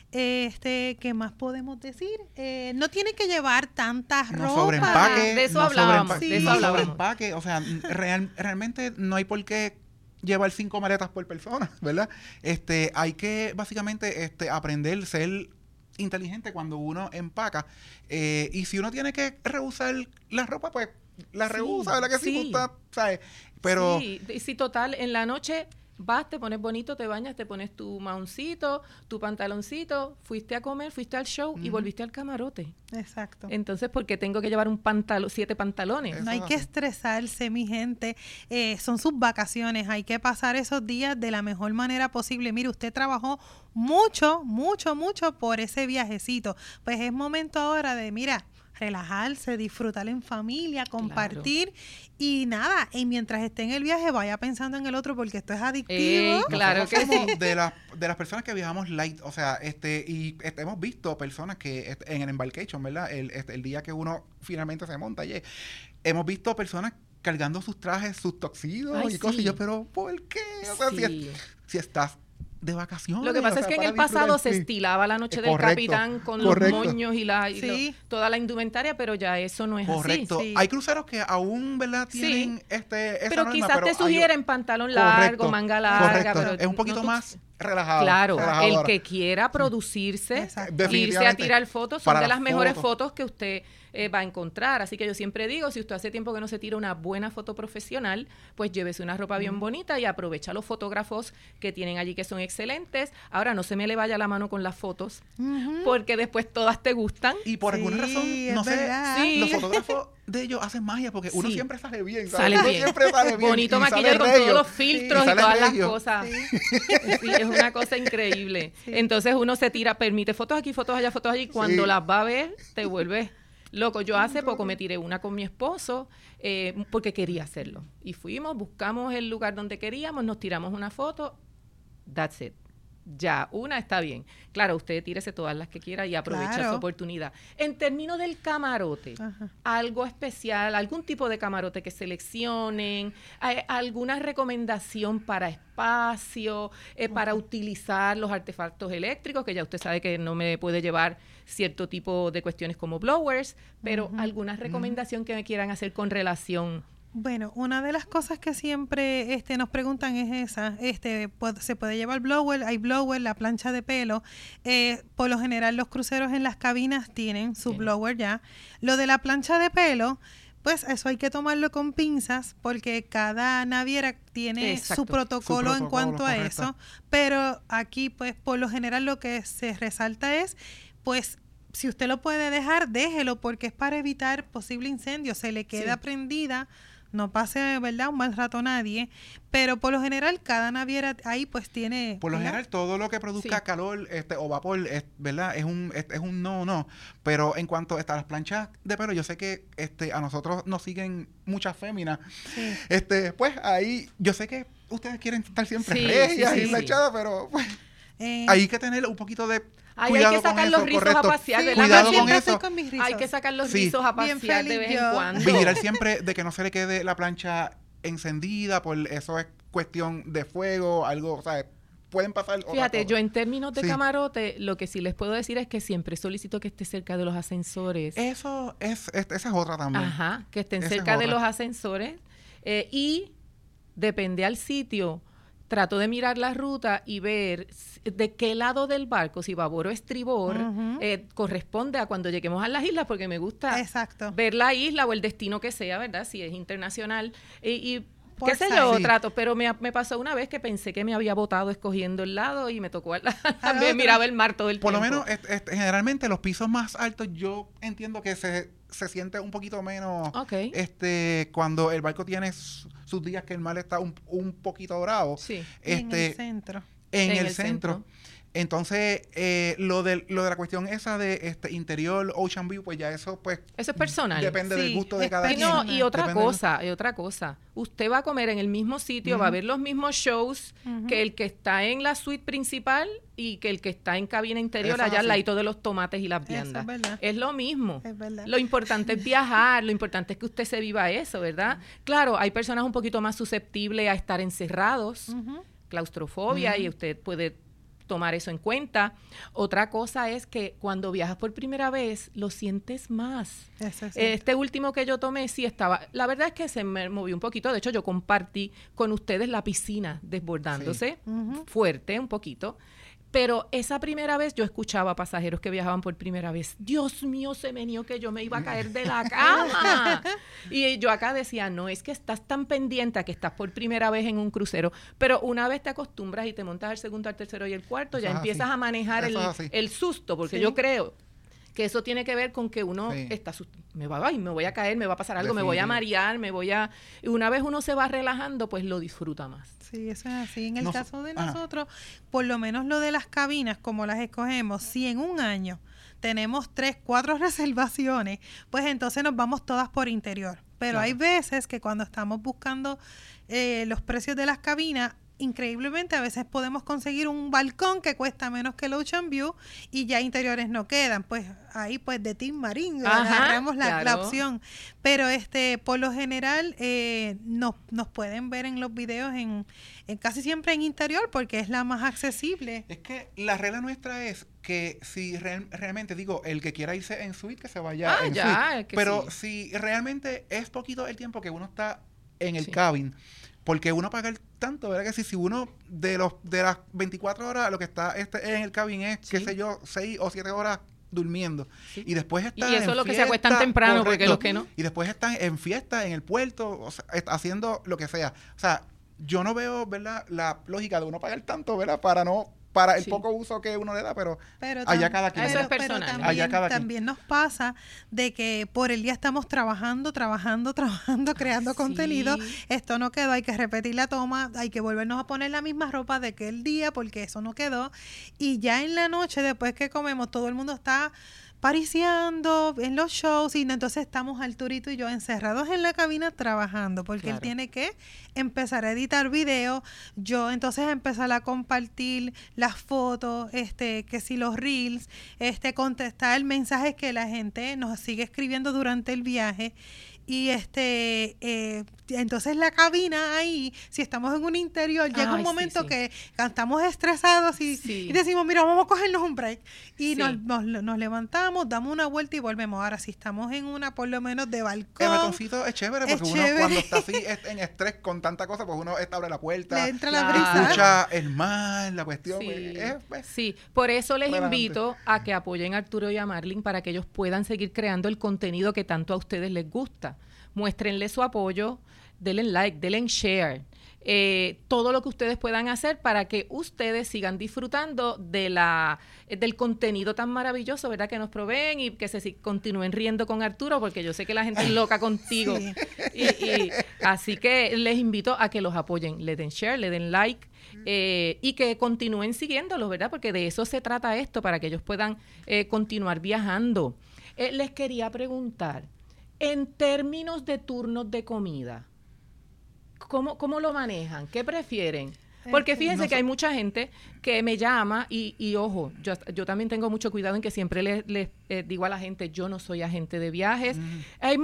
¿Qué más podemos decir? No tiene que llevar tantas ropas. Sobreempaque, de eso hablábamos. Sobreempaque, o sea, realmente no hay por qué llevar 5 maletas por persona, ¿verdad? Hay que básicamente aprender, ser inteligente cuando uno empaca, y si uno tiene que rehusar la ropa, pues la rehúsa, ¿verdad que sí? ¿Sabes? Pero sí, total, en la noche vas, te pones bonito, te bañas, te pones tu mauncito, tu pantaloncito, fuiste a comer, fuiste al show y volviste al camarote. Exacto. Entonces, ¿por qué tengo que llevar 7 pantalones? No hay que estresarse, mi gente. Son sus vacaciones. Hay que pasar esos días de la mejor manera posible. Mire, usted trabajó mucho por ese viajecito. Pues es momento ahora de, mira, relajarse, disfrutar en familia, compartir. Y nada, y mientras esté en el viaje, vaya pensando en el otro porque esto es adictivo. Claro que sí. De las personas que viajamos light, o sea, hemos visto personas que en el embarcation, ¿verdad? El día que uno finalmente se monta, hemos visto personas cargando sus trajes, sus tuxedos y cosas. Y yo, pero ¿por qué? O sea, si estás de vacaciones. Lo que pasa es que en el pasado se estilaba la noche del capitán con los moños y toda la indumentaria, pero ya eso no es así. Correcto. Hay cruceros que aún, ¿verdad?, tienen esa pero norma, quizás te sugieren pantalón largo, manga larga. Pero es un poquito más relajado. Claro, el que quiera producirse, irse a tirar fotos, son de las mejores fotos que usted va a encontrar. Así que yo siempre digo, si usted hace tiempo que no se tira una buena foto profesional, pues llévese una ropa bien bonita y aprovecha los fotógrafos que tienen allí que son excelentes. Ahora, no se me le vaya la mano con las fotos, porque después todas te gustan. Y por alguna razón, no sé, los fotógrafos de ellos hacen magia porque uno siempre sale bien, ¿sabes? Siempre sale bien. Bonito maquillaje con todos los filtros y todas las cosas. Sí, es una cosa increíble. Entonces uno se tira, permite fotos aquí, fotos allá, fotos allí. Cuando las va a ver, te vuelves loco. Yo hace poco me tiré una con mi esposo porque quería hacerlo. Y fuimos, buscamos el lugar donde queríamos, nos tiramos una foto. That's it. Ya, una está bien. Claro, usted tírese todas las que quiera y aprovecha su oportunidad. En términos del camarote, algo especial, algún tipo de camarote que seleccionen, alguna recomendación para espacio, para utilizar los artefactos eléctricos, que ya usted sabe que no me puede llevar cierto tipo de cuestiones como blowers, pero alguna recomendación que me quieran hacer con relación. Bueno, una de las cosas que siempre nos preguntan es esa, se puede llevar blower, hay blower, la plancha de pelo, por lo general los cruceros en las cabinas tienen su blower ya. Lo de la plancha de pelo, pues eso hay que tomarlo con pinzas porque cada naviera tiene su protocolo en cuanto a eso, pero aquí pues por lo general lo que se resalta es, pues, si usted lo puede dejar, déjelo porque es para evitar posible incendio, se le queda prendida, no pase, ¿verdad?, un mal rato a nadie, pero por lo general cada naviera ahí pues tiene... Por lo general todo lo que produzca calor o vapor, ¿verdad?, es un no, pero en cuanto a las planchas de pelo, yo sé que a nosotros nos siguen muchas féminas, pues ahí yo sé que ustedes quieren estar siempre regias y planchadas, pero pues... hay que tener un poquito de hay cuidado que sacar con los eso, rizos correcto. a pasear, Sí, ¿verdad? Cuidado yo con siempre eso. estoy con mis rizos. Hay que sacar los Sí. rizos a Bien pasear de feliz vez yo. en cuando. Vigilar siempre de que no se le quede la plancha encendida, por eso es cuestión de fuego, algo, o sea, pueden pasar otras Fíjate, cosas. yo en términos de Sí. camarote, lo que sí les puedo decir es que siempre solicito que esté cerca de los ascensores. Eso esa es otra también. Ajá, que estén Esa es cerca de otra. los ascensores. Y depende al sitio, trato de mirar la ruta y ver de qué lado del barco, si babor o estribor, Ujú. corresponde a cuando lleguemos a las islas, porque me gusta Exacto. ver la isla o el destino que sea, ¿verdad? Si es internacional. Y Por qué sé side. yo, Sí. trato, pero me pasó una vez que pensé que me había botado escogiendo el lado y me tocó otro. miraba el mar todo el Por lo tiempo. menos, generalmente los pisos más altos, yo entiendo que se siente un poquito menos Ok. cuando el barco tiene sus días que el mar está un poquito bravo. Sí. Y en el centro. En En el el centro. centro. Entonces, lo de la cuestión esa de interior Ocean View, pues ya eso pues Eso es personal. depende del Sí, gusto de es cada Y quien. no, personal. y otra Depende cosa. Usted va a comer en el mismo sitio, va a Ujú. ver los mismos shows Ujú. que el que está en la suite principal y que el que está en cabina interior, Eso es allá al así. ladito de los tomates y las Eso viandas. es verdad. Es lo mismo. Es verdad. Lo importante es viajar, lo importante es que usted se viva eso, ¿verdad? Claro, hay personas un poquito más susceptibles a estar encerrados, Ujú. claustrofobia, Ujú. y usted puede tomar eso en cuenta. Otra cosa es que cuando viajas por primera vez, lo sientes más. Eso es Este último que yo tomé, sí estaba, la verdad es que se me movió un poquito, de hecho yo compartí con ustedes la piscina desbordándose, Ujú. fuerte un poquito, pero esa primera vez yo escuchaba a pasajeros que viajaban por primera vez, Dios mío, se me nió que yo me iba a caer de la cama. Y yo acá decía, no, es que estás tan pendiente a que estás por primera vez en un crucero, pero una vez te acostumbras y te montas al segundo, al tercero y el cuarto, ya Eso es empiezas así. a manejar Eso es así. el susto, porque Sí. yo creo que eso tiene que ver con que uno Sí. está me voy a caer, me va a pasar algo, me voy a Definitivo. marear, y una vez uno se va relajando, pues lo disfruta más. Sí, eso es así. En el Nos- caso de ajá. nosotros, por lo menos lo de las cabinas, como las escogemos, si en un año tenemos 3, 4 reservaciones, pues entonces nos vamos todas por interior. Pero Claro. hay veces que cuando estamos buscando los precios de las cabinas, increíblemente a veces podemos conseguir un balcón que cuesta menos que el Ocean View y ya interiores no quedan. Pues ahí pues de Team Marín Ajá, agarramos la claro. opción. Pero por lo general nos pueden ver en los videos en casi siempre en interior porque es la más accesible. Es que la regla nuestra es que si realmente, digo, el que quiera irse en suite, que se vaya en ya, suite. es que Pero sí. si realmente es poquito el tiempo que uno está en el Sí. cabin, porque uno paga tanto, ¿verdad? Que si uno de las 24 horas lo que está en el cabin es, qué Sí. sé yo, 6 o 7 horas durmiendo. Sí. Y después están Y eso en es lo que se fiesta, acuestan temprano, porque correcto. los que no. Y después están en fiesta, en el puerto, o sea, haciendo lo que sea. O sea, yo no veo, ¿verdad?, la lógica de uno pagar tanto, ¿verdad?, para el Sí. poco uso que uno le da, pero Pero allá cada quien. Eso es pero personal. también, Allá cada quien. también nos pasa de que por el día estamos trabajando, creando Sí. contenido. Esto no quedó, hay que repetir la toma, hay que volvernos a poner la misma ropa de aquel día porque eso no quedó. Y ya en la noche, después que comemos, todo el mundo está pariciando en los shows y entonces estamos Arturito y yo encerrados en la cabina trabajando porque él Claro. tiene que empezar a editar video, yo entonces empezar a compartir las fotos, que si los reels, contestar mensajes que la gente nos sigue escribiendo durante el viaje y entonces la cabina ahí, si estamos en un interior, llega Ay, un sí, momento sí. que estamos estresados y Sí. decimos, mira, vamos a cogernos un break. Y Sí. nos levantamos, damos una vuelta y volvemos. Ahora, si estamos en una, por lo menos, de el balcón, balconcito es chévere porque Es uno chévere. cuando está así en estrés con tanta cosa, pues uno abre la puerta, le entra la Claro. brisa. escucha el mar, la cuestión. Sí. Pues, Sí, por eso les Adelante. invito a que apoyen a Arturo y a Marlene para que ellos puedan seguir creando el contenido que tanto a ustedes les gusta. Muéstrenle su apoyo, denle like, denle share. Todo lo que ustedes puedan hacer para que ustedes sigan disfrutando del contenido tan maravilloso, ¿verdad? Que nos proveen y que se continúen riendo con Arturo, porque yo sé que la gente es loca contigo. Sí. Y así que les invito a que los apoyen, le den share, le den like y que continúen siguiéndolos, ¿verdad? Porque de eso se trata esto, para que ellos puedan continuar viajando. Les quería preguntar, en términos de turnos de comida, ¿cómo lo manejan? ¿Qué prefieren? Porque fíjense que hay mucha gente que me llama y ojo, yo también tengo mucho cuidado en que siempre les digo a la gente, yo no soy agente de viajes. Hay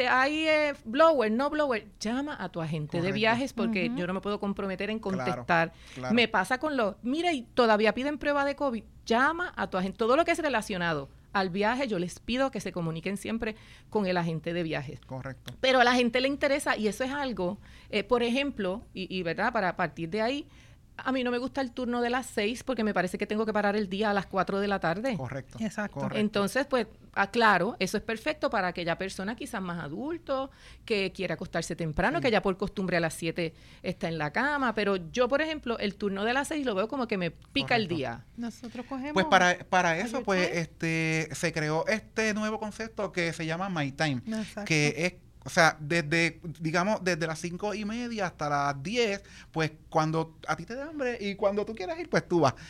blower, no blower. Llama a tu agente de viajes porque yo no me puedo comprometer en contestar. Claro. Me pasa con mira, y todavía piden prueba de COVID. Llama a tu agente. Todo lo que es relacionado al viaje, yo les pido que se comuniquen siempre con el agente de viajes. Correcto. Pero a la gente le interesa, y eso es algo, por ejemplo, y verdad, para partir de ahí, a mí no me gusta el turno de las 6 porque me parece que tengo que parar el día a las 4 de la tarde. Correcto. Exacto. Correcto. Entonces, pues, claro, eso es perfecto para aquella persona quizás más adulto, que quiere acostarse temprano, que ya por costumbre a las 7 está en la cama, pero yo, por ejemplo, el turno de las 6 lo veo como que me pica el día. Nosotros cogemos... Pues para eso, pues, se creó este nuevo concepto que se llama My Time, que es, o sea, desde las 5:30 hasta las 10, pues cuando a ti te da hambre y cuando tú quieras ir, pues tú vas.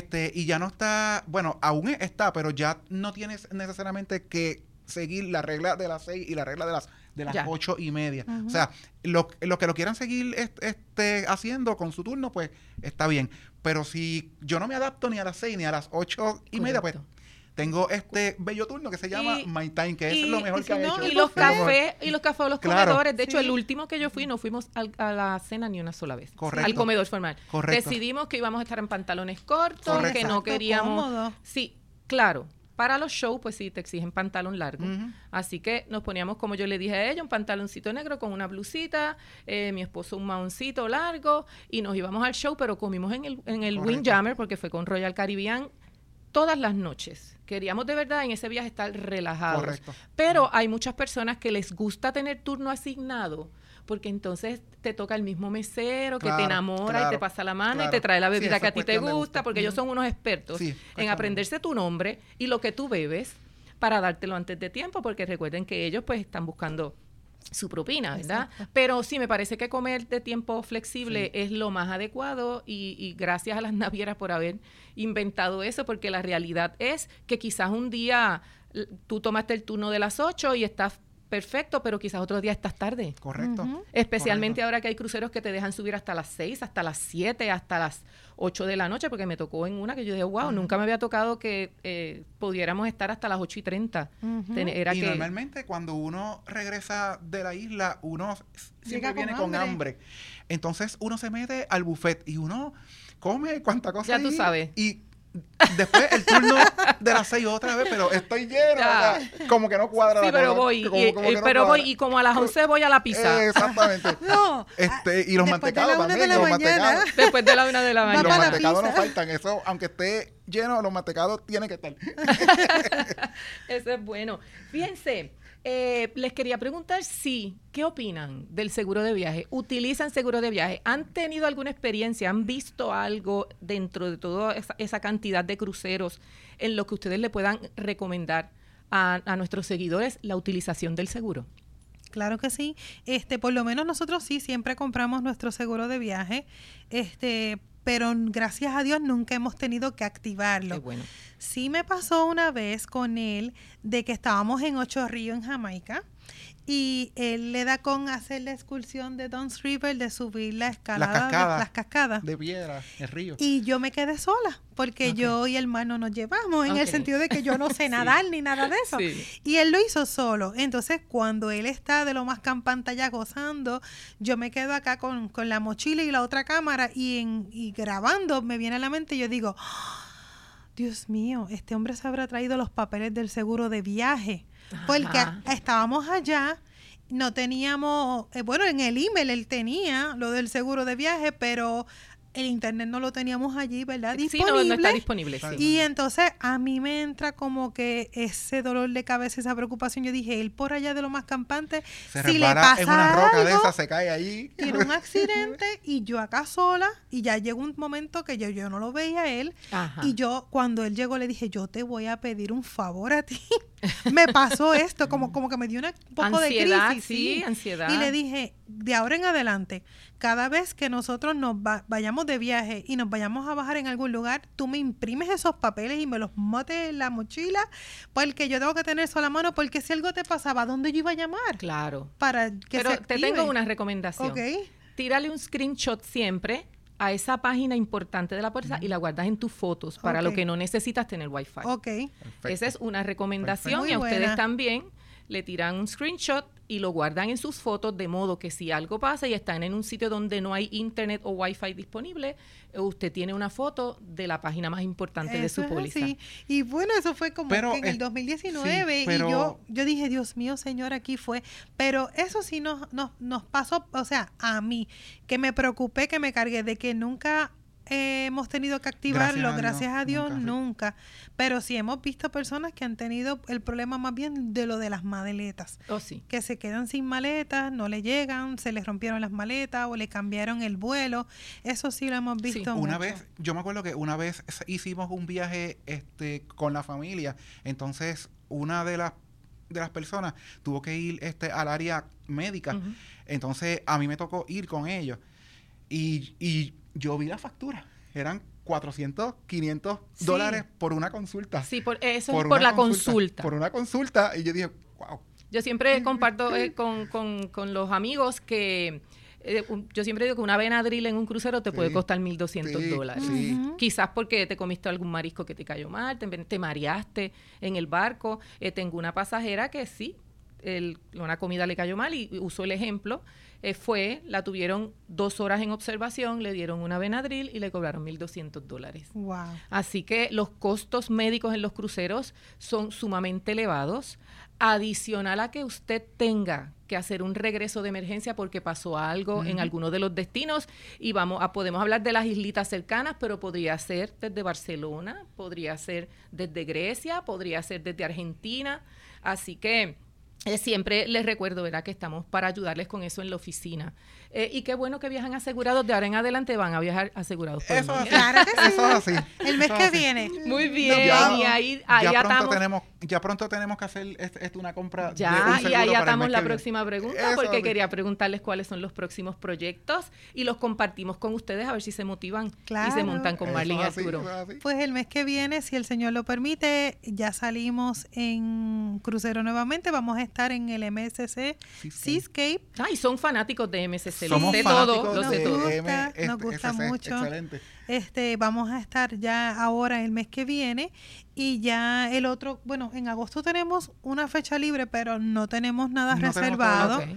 Y ya no está, bueno, aún está, pero ya no tienes necesariamente que seguir la regla de las 6 y la regla de las 8:30. O sea, los que lo quieran seguir haciendo con su turno, pues está bien. Pero si yo no me adapto ni a las 6 ni a las 8:30, pues tengo este bello turno que se llama My Time, que es lo mejor que han hecho. Y los cafés, los comedores. De hecho, el último que yo fui, no fuimos a la cena ni una sola vez. Correcto. Al comedor formal. Correcto. Decidimos que íbamos a estar en pantalones cortos, Correcto. que no queríamos... Cómodo. Sí, claro. Para los shows, pues sí, te exigen pantalón largo. Así que nos poníamos, como yo le dije a ella, un pantaloncito negro con una blusita, mi esposo un maoncito largo, y nos íbamos al show, pero comimos en el Windjammer, porque fue con Royal Caribbean, todas las noches. Queríamos de verdad en ese viaje estar relajados. Correcto. Pero hay muchas personas que les gusta tener turno asignado, porque entonces te toca el mismo mesero que te enamora y te pasa la mano y te trae la bebida que a ti te gusta, porque ellos son unos expertos en aprenderse tu nombre y lo que tú bebes para dártelo antes de tiempo, porque recuerden que ellos pues están buscando su propina, ¿verdad? Exacto. Pero sí, me parece que comer de tiempo flexible es lo más adecuado y gracias a las navieras por haber inventado eso, porque la realidad es que quizás un día tú tomaste el turno de las 8 y estás perfecto, pero quizás otro día estás tarde. Correcto. Especialmente ahora que hay cruceros que te dejan subir hasta las 6, hasta las 7, hasta las 8 de la noche, porque me tocó en una que yo dije, wow, nunca me había tocado que pudiéramos estar hasta las 8:30. Normalmente cuando uno regresa de la isla, uno siempre viene con hambre. Entonces uno se mete al buffet y uno come cuánta cosa ya tú sabes. Y después el turno de las 6 otra vez, pero estoy lleno, o sea, como que no cuadra. Sí, pero voy, voy y como a las 11 voy a la pizza. Exactamente. No, y los mantecados también. Después de la 1 de la mañana. Y los mantecados no faltan, eso, aunque esté lleno, los mantecados tienen que estar. Eso es bueno. Fíjense, les quería preguntar ¿qué opinan del seguro de viaje? ¿Utilizan seguro de viaje? ¿Han tenido alguna experiencia? ¿Han visto algo dentro de toda esa cantidad de cruceros en lo que ustedes le puedan recomendar a nuestros seguidores la utilización del seguro? Claro que sí. Por lo menos nosotros sí siempre compramos nuestro seguro de viaje. Pero gracias a Dios nunca hemos tenido que activarlo. Qué bueno. Sí me pasó una vez con él de que estábamos en Ocho Ríos, en Jamaica, y él le da con hacer la excursión de Dunn's River, de subir la escalada, las cascadas de piedra, el río. Y yo me quedé sola, porque yo y el mar no nos llevamos, en el sentido de que yo no sé nadar ni nada de eso. Sí. Y él lo hizo solo. Entonces, cuando él está de lo más campante allá gozando, yo me quedo acá con la mochila y la otra cámara y grabando, me viene a la mente y yo digo, Dios mío, este hombre se habrá traído los papeles del seguro de viaje. Porque estábamos allá, no teníamos, en el email él tenía lo del seguro de viaje, pero el internet no lo teníamos allí, ¿verdad? Disponible. Sí, no está disponible. Sí. Y entonces a mí me entra como que ese dolor de cabeza, esa preocupación. Yo dije, él por allá de lo más campante, si le pasa en una roca algo, de esa, se cae allí. Tiene un accidente y yo acá sola, y ya llegó un momento que yo no lo veía a él. Y yo, cuando él llegó, le dije, yo te voy a pedir un favor a ti. Me pasó esto, como que me dio un poco ansiedad, de crisis. Sí, ansiedad. Y le dije, de ahora en adelante, cada vez que nosotros nos vayamos de viaje y nos vayamos a bajar en algún lugar, tú me imprimes esos papeles y me los metes en la mochila, porque yo tengo que tener eso a la mano, porque si algo te pasaba, ¿a dónde yo iba a llamar? Claro. Para que Pero se active. te tengo una recomendación. Okay. Tírale un screenshot siempre a esa página importante de la póliza y la guardas en tus fotos para lo que no necesitas tener Wi-Fi. Ok. Perfecto. Esa es una recomendación. Muy y a ustedes buena. también le tiran un screenshot y lo guardan en sus fotos, de modo que si algo pasa y están en un sitio donde no hay internet o Wi-Fi disponible, usted tiene una foto de la página más importante de su Eso es póliza. así. Y bueno, eso fue como Pero que en el 2019 sí, pero- y yo dije, Dios mío, Señor, aquí fue. Pero eso sí nos pasó, o sea, a mí, que me preocupé, que me cargué de que nunca hemos tenido que activarlo, gracias a Dios, nunca. Pero sí hemos visto personas que han tenido el problema más bien de lo de las maletas. Oh, sí. Que se quedan sin maletas, no le llegan, se les rompieron las maletas o le cambiaron el vuelo. Eso sí lo hemos visto mucho. Una vez, yo me acuerdo que una vez hicimos un viaje con la familia, entonces una de las personas tuvo que ir al área médica, entonces a mí me tocó ir con ellos y yo vi la factura, eran $400, $500 por una consulta. Sí, eso es por la consulta. Por una consulta, y yo dije, wow. Yo siempre comparto con los amigos que yo siempre digo que una Benadryl en un crucero te puede costar $1,200. Sí. Quizás porque te comiste algún marisco que te cayó mal, te mareaste en el barco. Tengo una pasajera que sí, una comida le cayó mal y usó el ejemplo. La tuvieron 2 horas en observación, le dieron una Benadryl y le cobraron $1,200. Wow. Así que los costos médicos en los cruceros son sumamente elevados. Adicional a que usted tenga que hacer un regreso de emergencia porque pasó algo en alguno de los destinos y podemos hablar de las islitas cercanas, pero podría ser desde Barcelona, podría ser desde Grecia, podría ser desde Argentina. Así que siempre les recuerdo, ¿verdad?, que estamos para ayudarles con eso en la oficina. Y qué bueno que viajan asegurados. De ahora en adelante van a viajar asegurados por Eso mí. es Claro que sí. Eso es así. El mes que viene. Muy bien. Y ahí atamos. Ya pronto tenemos que hacer una compra de un Ya, seguro y ahí para el atamos mes la que viene. próxima pregunta, Eso porque así. quería preguntarles cuáles son los próximos proyectos y los compartimos con ustedes a ver si se motivan y se Claro. montan con Eso Marlene y es así, Arturo. eso es así. Pues el mes que viene, si el Señor lo permite, ya salimos en crucero nuevamente. Vamos a estar en el MSC Seascape. Y son fanáticos de MSC, Somos lo sé fanáticos todo, lo Nos sé de todo. gusta, nos gusta MSC, mucho. Excelente. Vamos a estar ya ahora el mes que viene y ya el otro, bueno, en agosto tenemos una fecha libre, pero no tenemos nada No tenemos reservado. todo. Ok.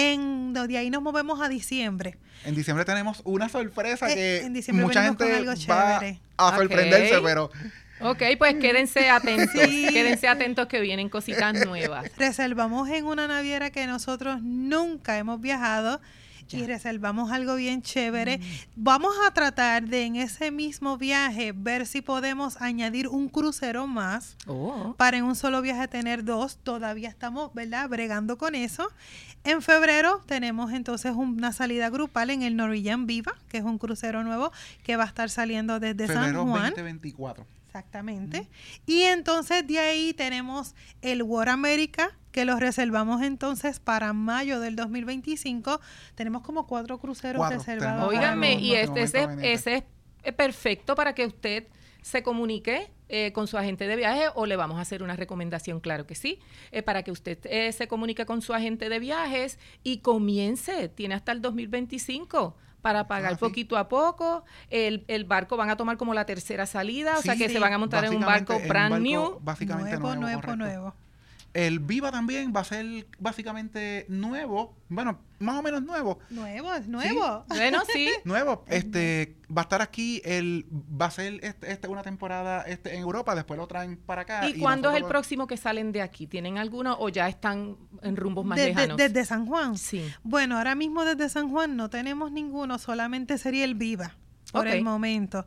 De ahí nos movemos a diciembre. En diciembre tenemos una sorpresa que en diciembre mucha venimos con gente algo va chévere. a sorprenderse, Ok. pero Ok, pues quédense atentos, Sí. quédense atentos que vienen cositas nuevas. Reservamos en una naviera que nosotros nunca hemos viajado y reservamos algo bien chévere. Vamos a tratar de en ese mismo viaje ver si podemos añadir un crucero más para en un solo viaje tener 2. Todavía estamos, ¿verdad?, bregando con eso. En febrero tenemos entonces una salida grupal en el Norwegian Viva, que es un crucero nuevo que va a estar saliendo desde San febrero Juan. 2024. Exactamente. Y entonces de ahí tenemos el World America, que los reservamos entonces para mayo del 2025. Tenemos como 4 cruceros reservados. Óigame, y de ese es perfecto para que usted se comunique con su agente de viaje, o le vamos a hacer una recomendación, claro que sí, para que usted se comunique con su agente de viajes y comience, tiene hasta el 2025 para pagar poquito a poco. El barco van a tomar como la tercera salida, o sea que se van a montar en un barco brand new. Básicamente nuevo. El Viva también va a ser básicamente nuevo, bueno, más o menos nuevo. Nuevo, es nuevo. Sí. Bueno, sí. Nuevo, va a estar aquí, va a ser una temporada en Europa, después lo traen para acá. ¿Y cuándo es el próximo que salen de aquí? ¿Tienen alguno o ya están en rumbos más lejanos? Desde San Juan. Sí. Bueno, ahora mismo desde San Juan no tenemos ninguno, solamente sería el Viva por el momento.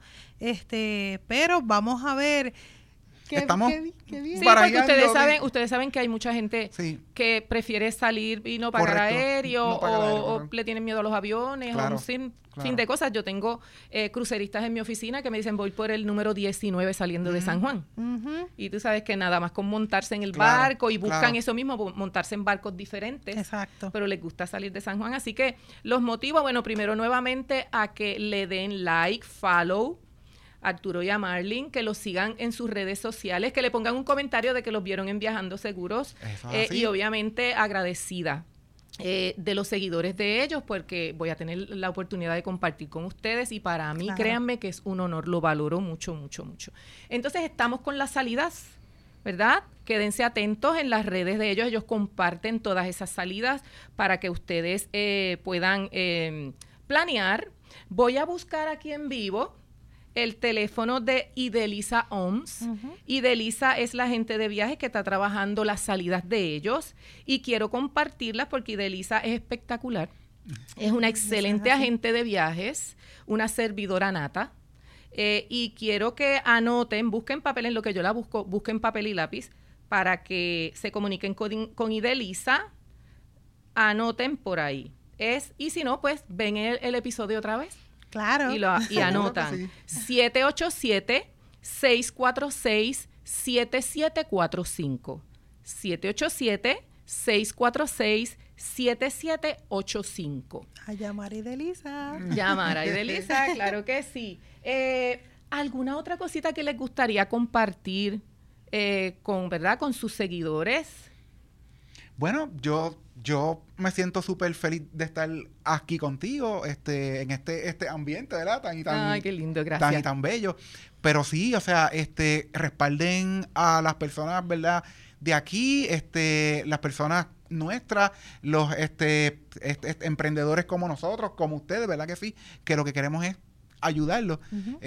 Pero vamos a ver. Estamos qué bien. Sí, porque ustedes saben que hay mucha gente que prefiere salir y no pagar aéreo, o le tienen miedo a los aviones, o un fin de cosas. Yo tengo cruceristas en mi oficina que me dicen, voy por el número 19 saliendo de San Juan. Y tú sabes que nada más con montarse en el barco y buscan eso mismo, montarse en barcos diferentes. Exacto. Pero les gusta salir de San Juan. Así que los motivo, bueno, primero nuevamente a que le den like, follow Arturo y a Marlene, que los sigan en sus redes sociales, que le pongan un comentario de que los vieron en Viajando Seguros, y obviamente agradecida de los seguidores de ellos, porque voy a tener la oportunidad de compartir con ustedes y para mí, créanme que es un honor, lo valoro mucho, mucho, mucho. Entonces estamos con las salidas, ¿verdad? Quédense atentos en las redes de ellos comparten todas esas salidas para que ustedes puedan planear. Voy a buscar aquí en vivo el teléfono de Idelisa Oms. Idelisa es la agente de viajes que está trabajando las salidas de ellos y quiero compartirlas porque Idelisa es espectacular. Es una excelente agente de viajes, una servidora nata. Y quiero que anoten, busquen papel en lo que yo la busco, busquen papel y lápiz para que se comuniquen con Idelisa. Anoten por ahí. Y si no, pues ven el episodio otra vez. Claro. Y anotan. 787-646-7745. 787-646-7785. A llamar a Idelisa. Llamar a Idelisa, claro que sí. ¿Alguna otra cosita que les gustaría compartir con sus seguidores? Bueno, yo me siento súper feliz de estar aquí contigo, en este ambiente, ¿verdad? Ay, qué lindo, gracias. Tan bello. Pero sí, o sea, respalden a las personas, ¿verdad? De aquí, las personas nuestras, los emprendedores como nosotros, como ustedes, ¿verdad que sí? Que lo que queremos es ayudarlos.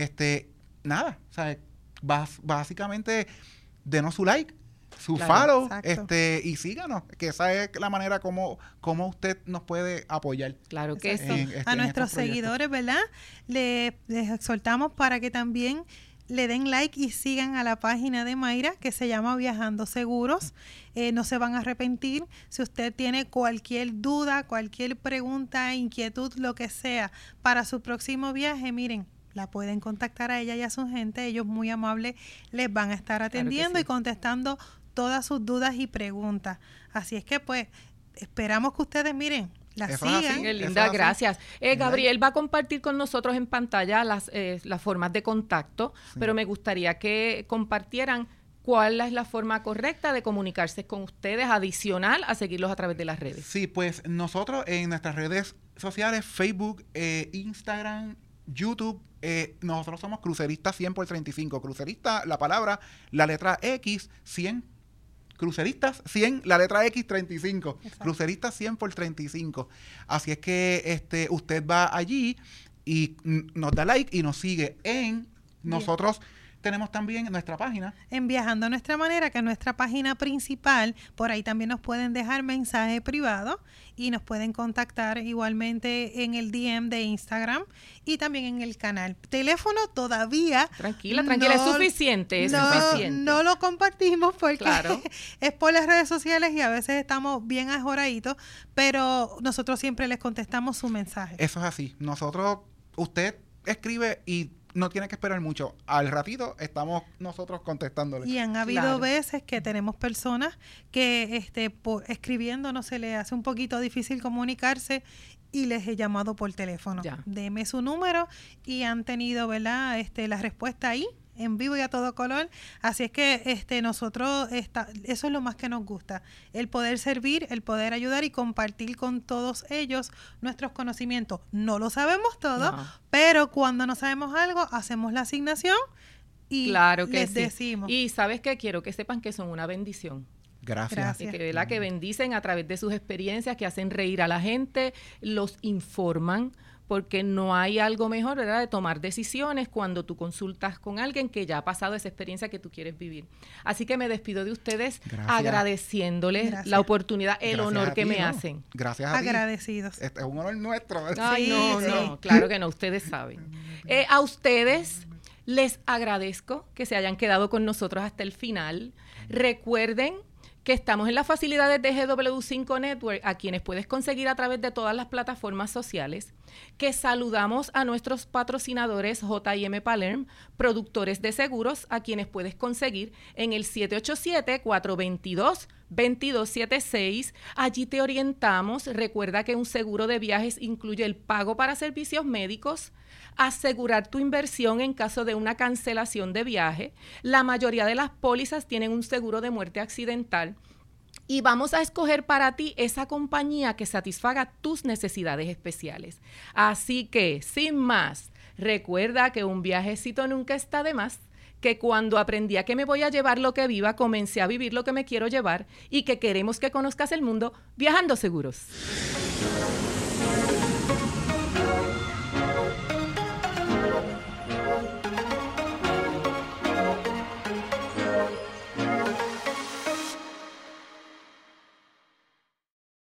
Nada, o sea, básicamente denos su like, su follow, y síganos, que esa es la manera como usted nos puede apoyar. Claro que sí. A nuestros seguidores, ¿verdad? Les exhortamos para que también le den like y sigan a la página de Mayra, que se llama Viajando Seguros. No se van a arrepentir. Si usted tiene cualquier duda, cualquier pregunta, inquietud, lo que sea, para su próximo viaje, miren, la pueden contactar a ella y a su gente. Ellos muy amables les van a estar atendiendo y contestando todas sus dudas y preguntas. Así es que, pues, esperamos que ustedes, miren, la sigan. Qué linda, gracias. Gabriel va a compartir con nosotros en pantalla las formas de contacto, pero me gustaría que compartieran cuál es la forma correcta de comunicarse con ustedes, adicional a seguirlos a través de las redes. Sí, pues nosotros en nuestras redes sociales, Facebook, Instagram, YouTube, nosotros somos Cruceristas 100 por 35. Crucerista, la palabra, la letra X, 100. Cruceristas 100, la letra X, 35. Exacto. Cruceristas 100 por 35. Así es que usted va allí y nos da like y nos sigue nosotros. Tenemos también nuestra página. En Viajando a Nuestra Manera, que es nuestra página principal. Por ahí también nos pueden dejar mensaje privado y nos pueden contactar igualmente en el DM de Instagram y también en el canal. Teléfono todavía. Tranquila, es suficiente. No lo compartimos porque es por las redes sociales y a veces estamos bien ajoraditos, pero nosotros siempre les contestamos su mensaje. Eso es así. Usted escribe y no tiene que esperar mucho. Al ratito estamos nosotros contestándole. Y han habido veces que tenemos personas que escribiendo no se le hace un poquito difícil comunicarse y les he llamado por teléfono. Deme su número y han tenido, ¿verdad? La respuesta ahí en vivo y a todo color. Así es que nosotros eso es lo más que nos gusta, el poder servir, el poder ayudar y compartir con todos ellos nuestros conocimientos. No lo sabemos todo, pero cuando no sabemos algo, hacemos la asignación y les decimos. Y ¿sabes qué? Quiero que sepan que son una bendición. Gracias. Que bendicen a través de sus experiencias, que hacen reír a la gente, los informan, porque no hay algo mejor, ¿verdad?, de tomar decisiones cuando tú consultas con alguien que ya ha pasado esa experiencia que tú quieres vivir. Así que me despido de ustedes agradeciéndoles la oportunidad, el honor que me hacen. Gracias a ti. Agradecidos. Este es un honor nuestro. Ay, no, claro que no, ustedes saben. A ustedes les agradezco que se hayan quedado con nosotros hasta el final. Recuerden que estamos en las facilidades de GW5 Network, a quienes puedes conseguir a través de todas las plataformas sociales, que saludamos a nuestros patrocinadores J&M Palerm, productores de seguros, a quienes puedes conseguir en el 787-422-2276. Allí te orientamos. Recuerda que un seguro de viajes incluye el pago para servicios médicos, asegurar tu inversión en caso de una cancelación de viaje. La mayoría de las pólizas tienen un seguro de muerte accidental Y vamos a escoger para ti esa compañía que satisfaga tus necesidades especiales. Así que, sin más, recuerda que un viajecito nunca está de más, que cuando aprendí a que me voy a llevar lo que viva, comencé a vivir lo que me quiero llevar y que queremos que conozcas el mundo viajando seguros.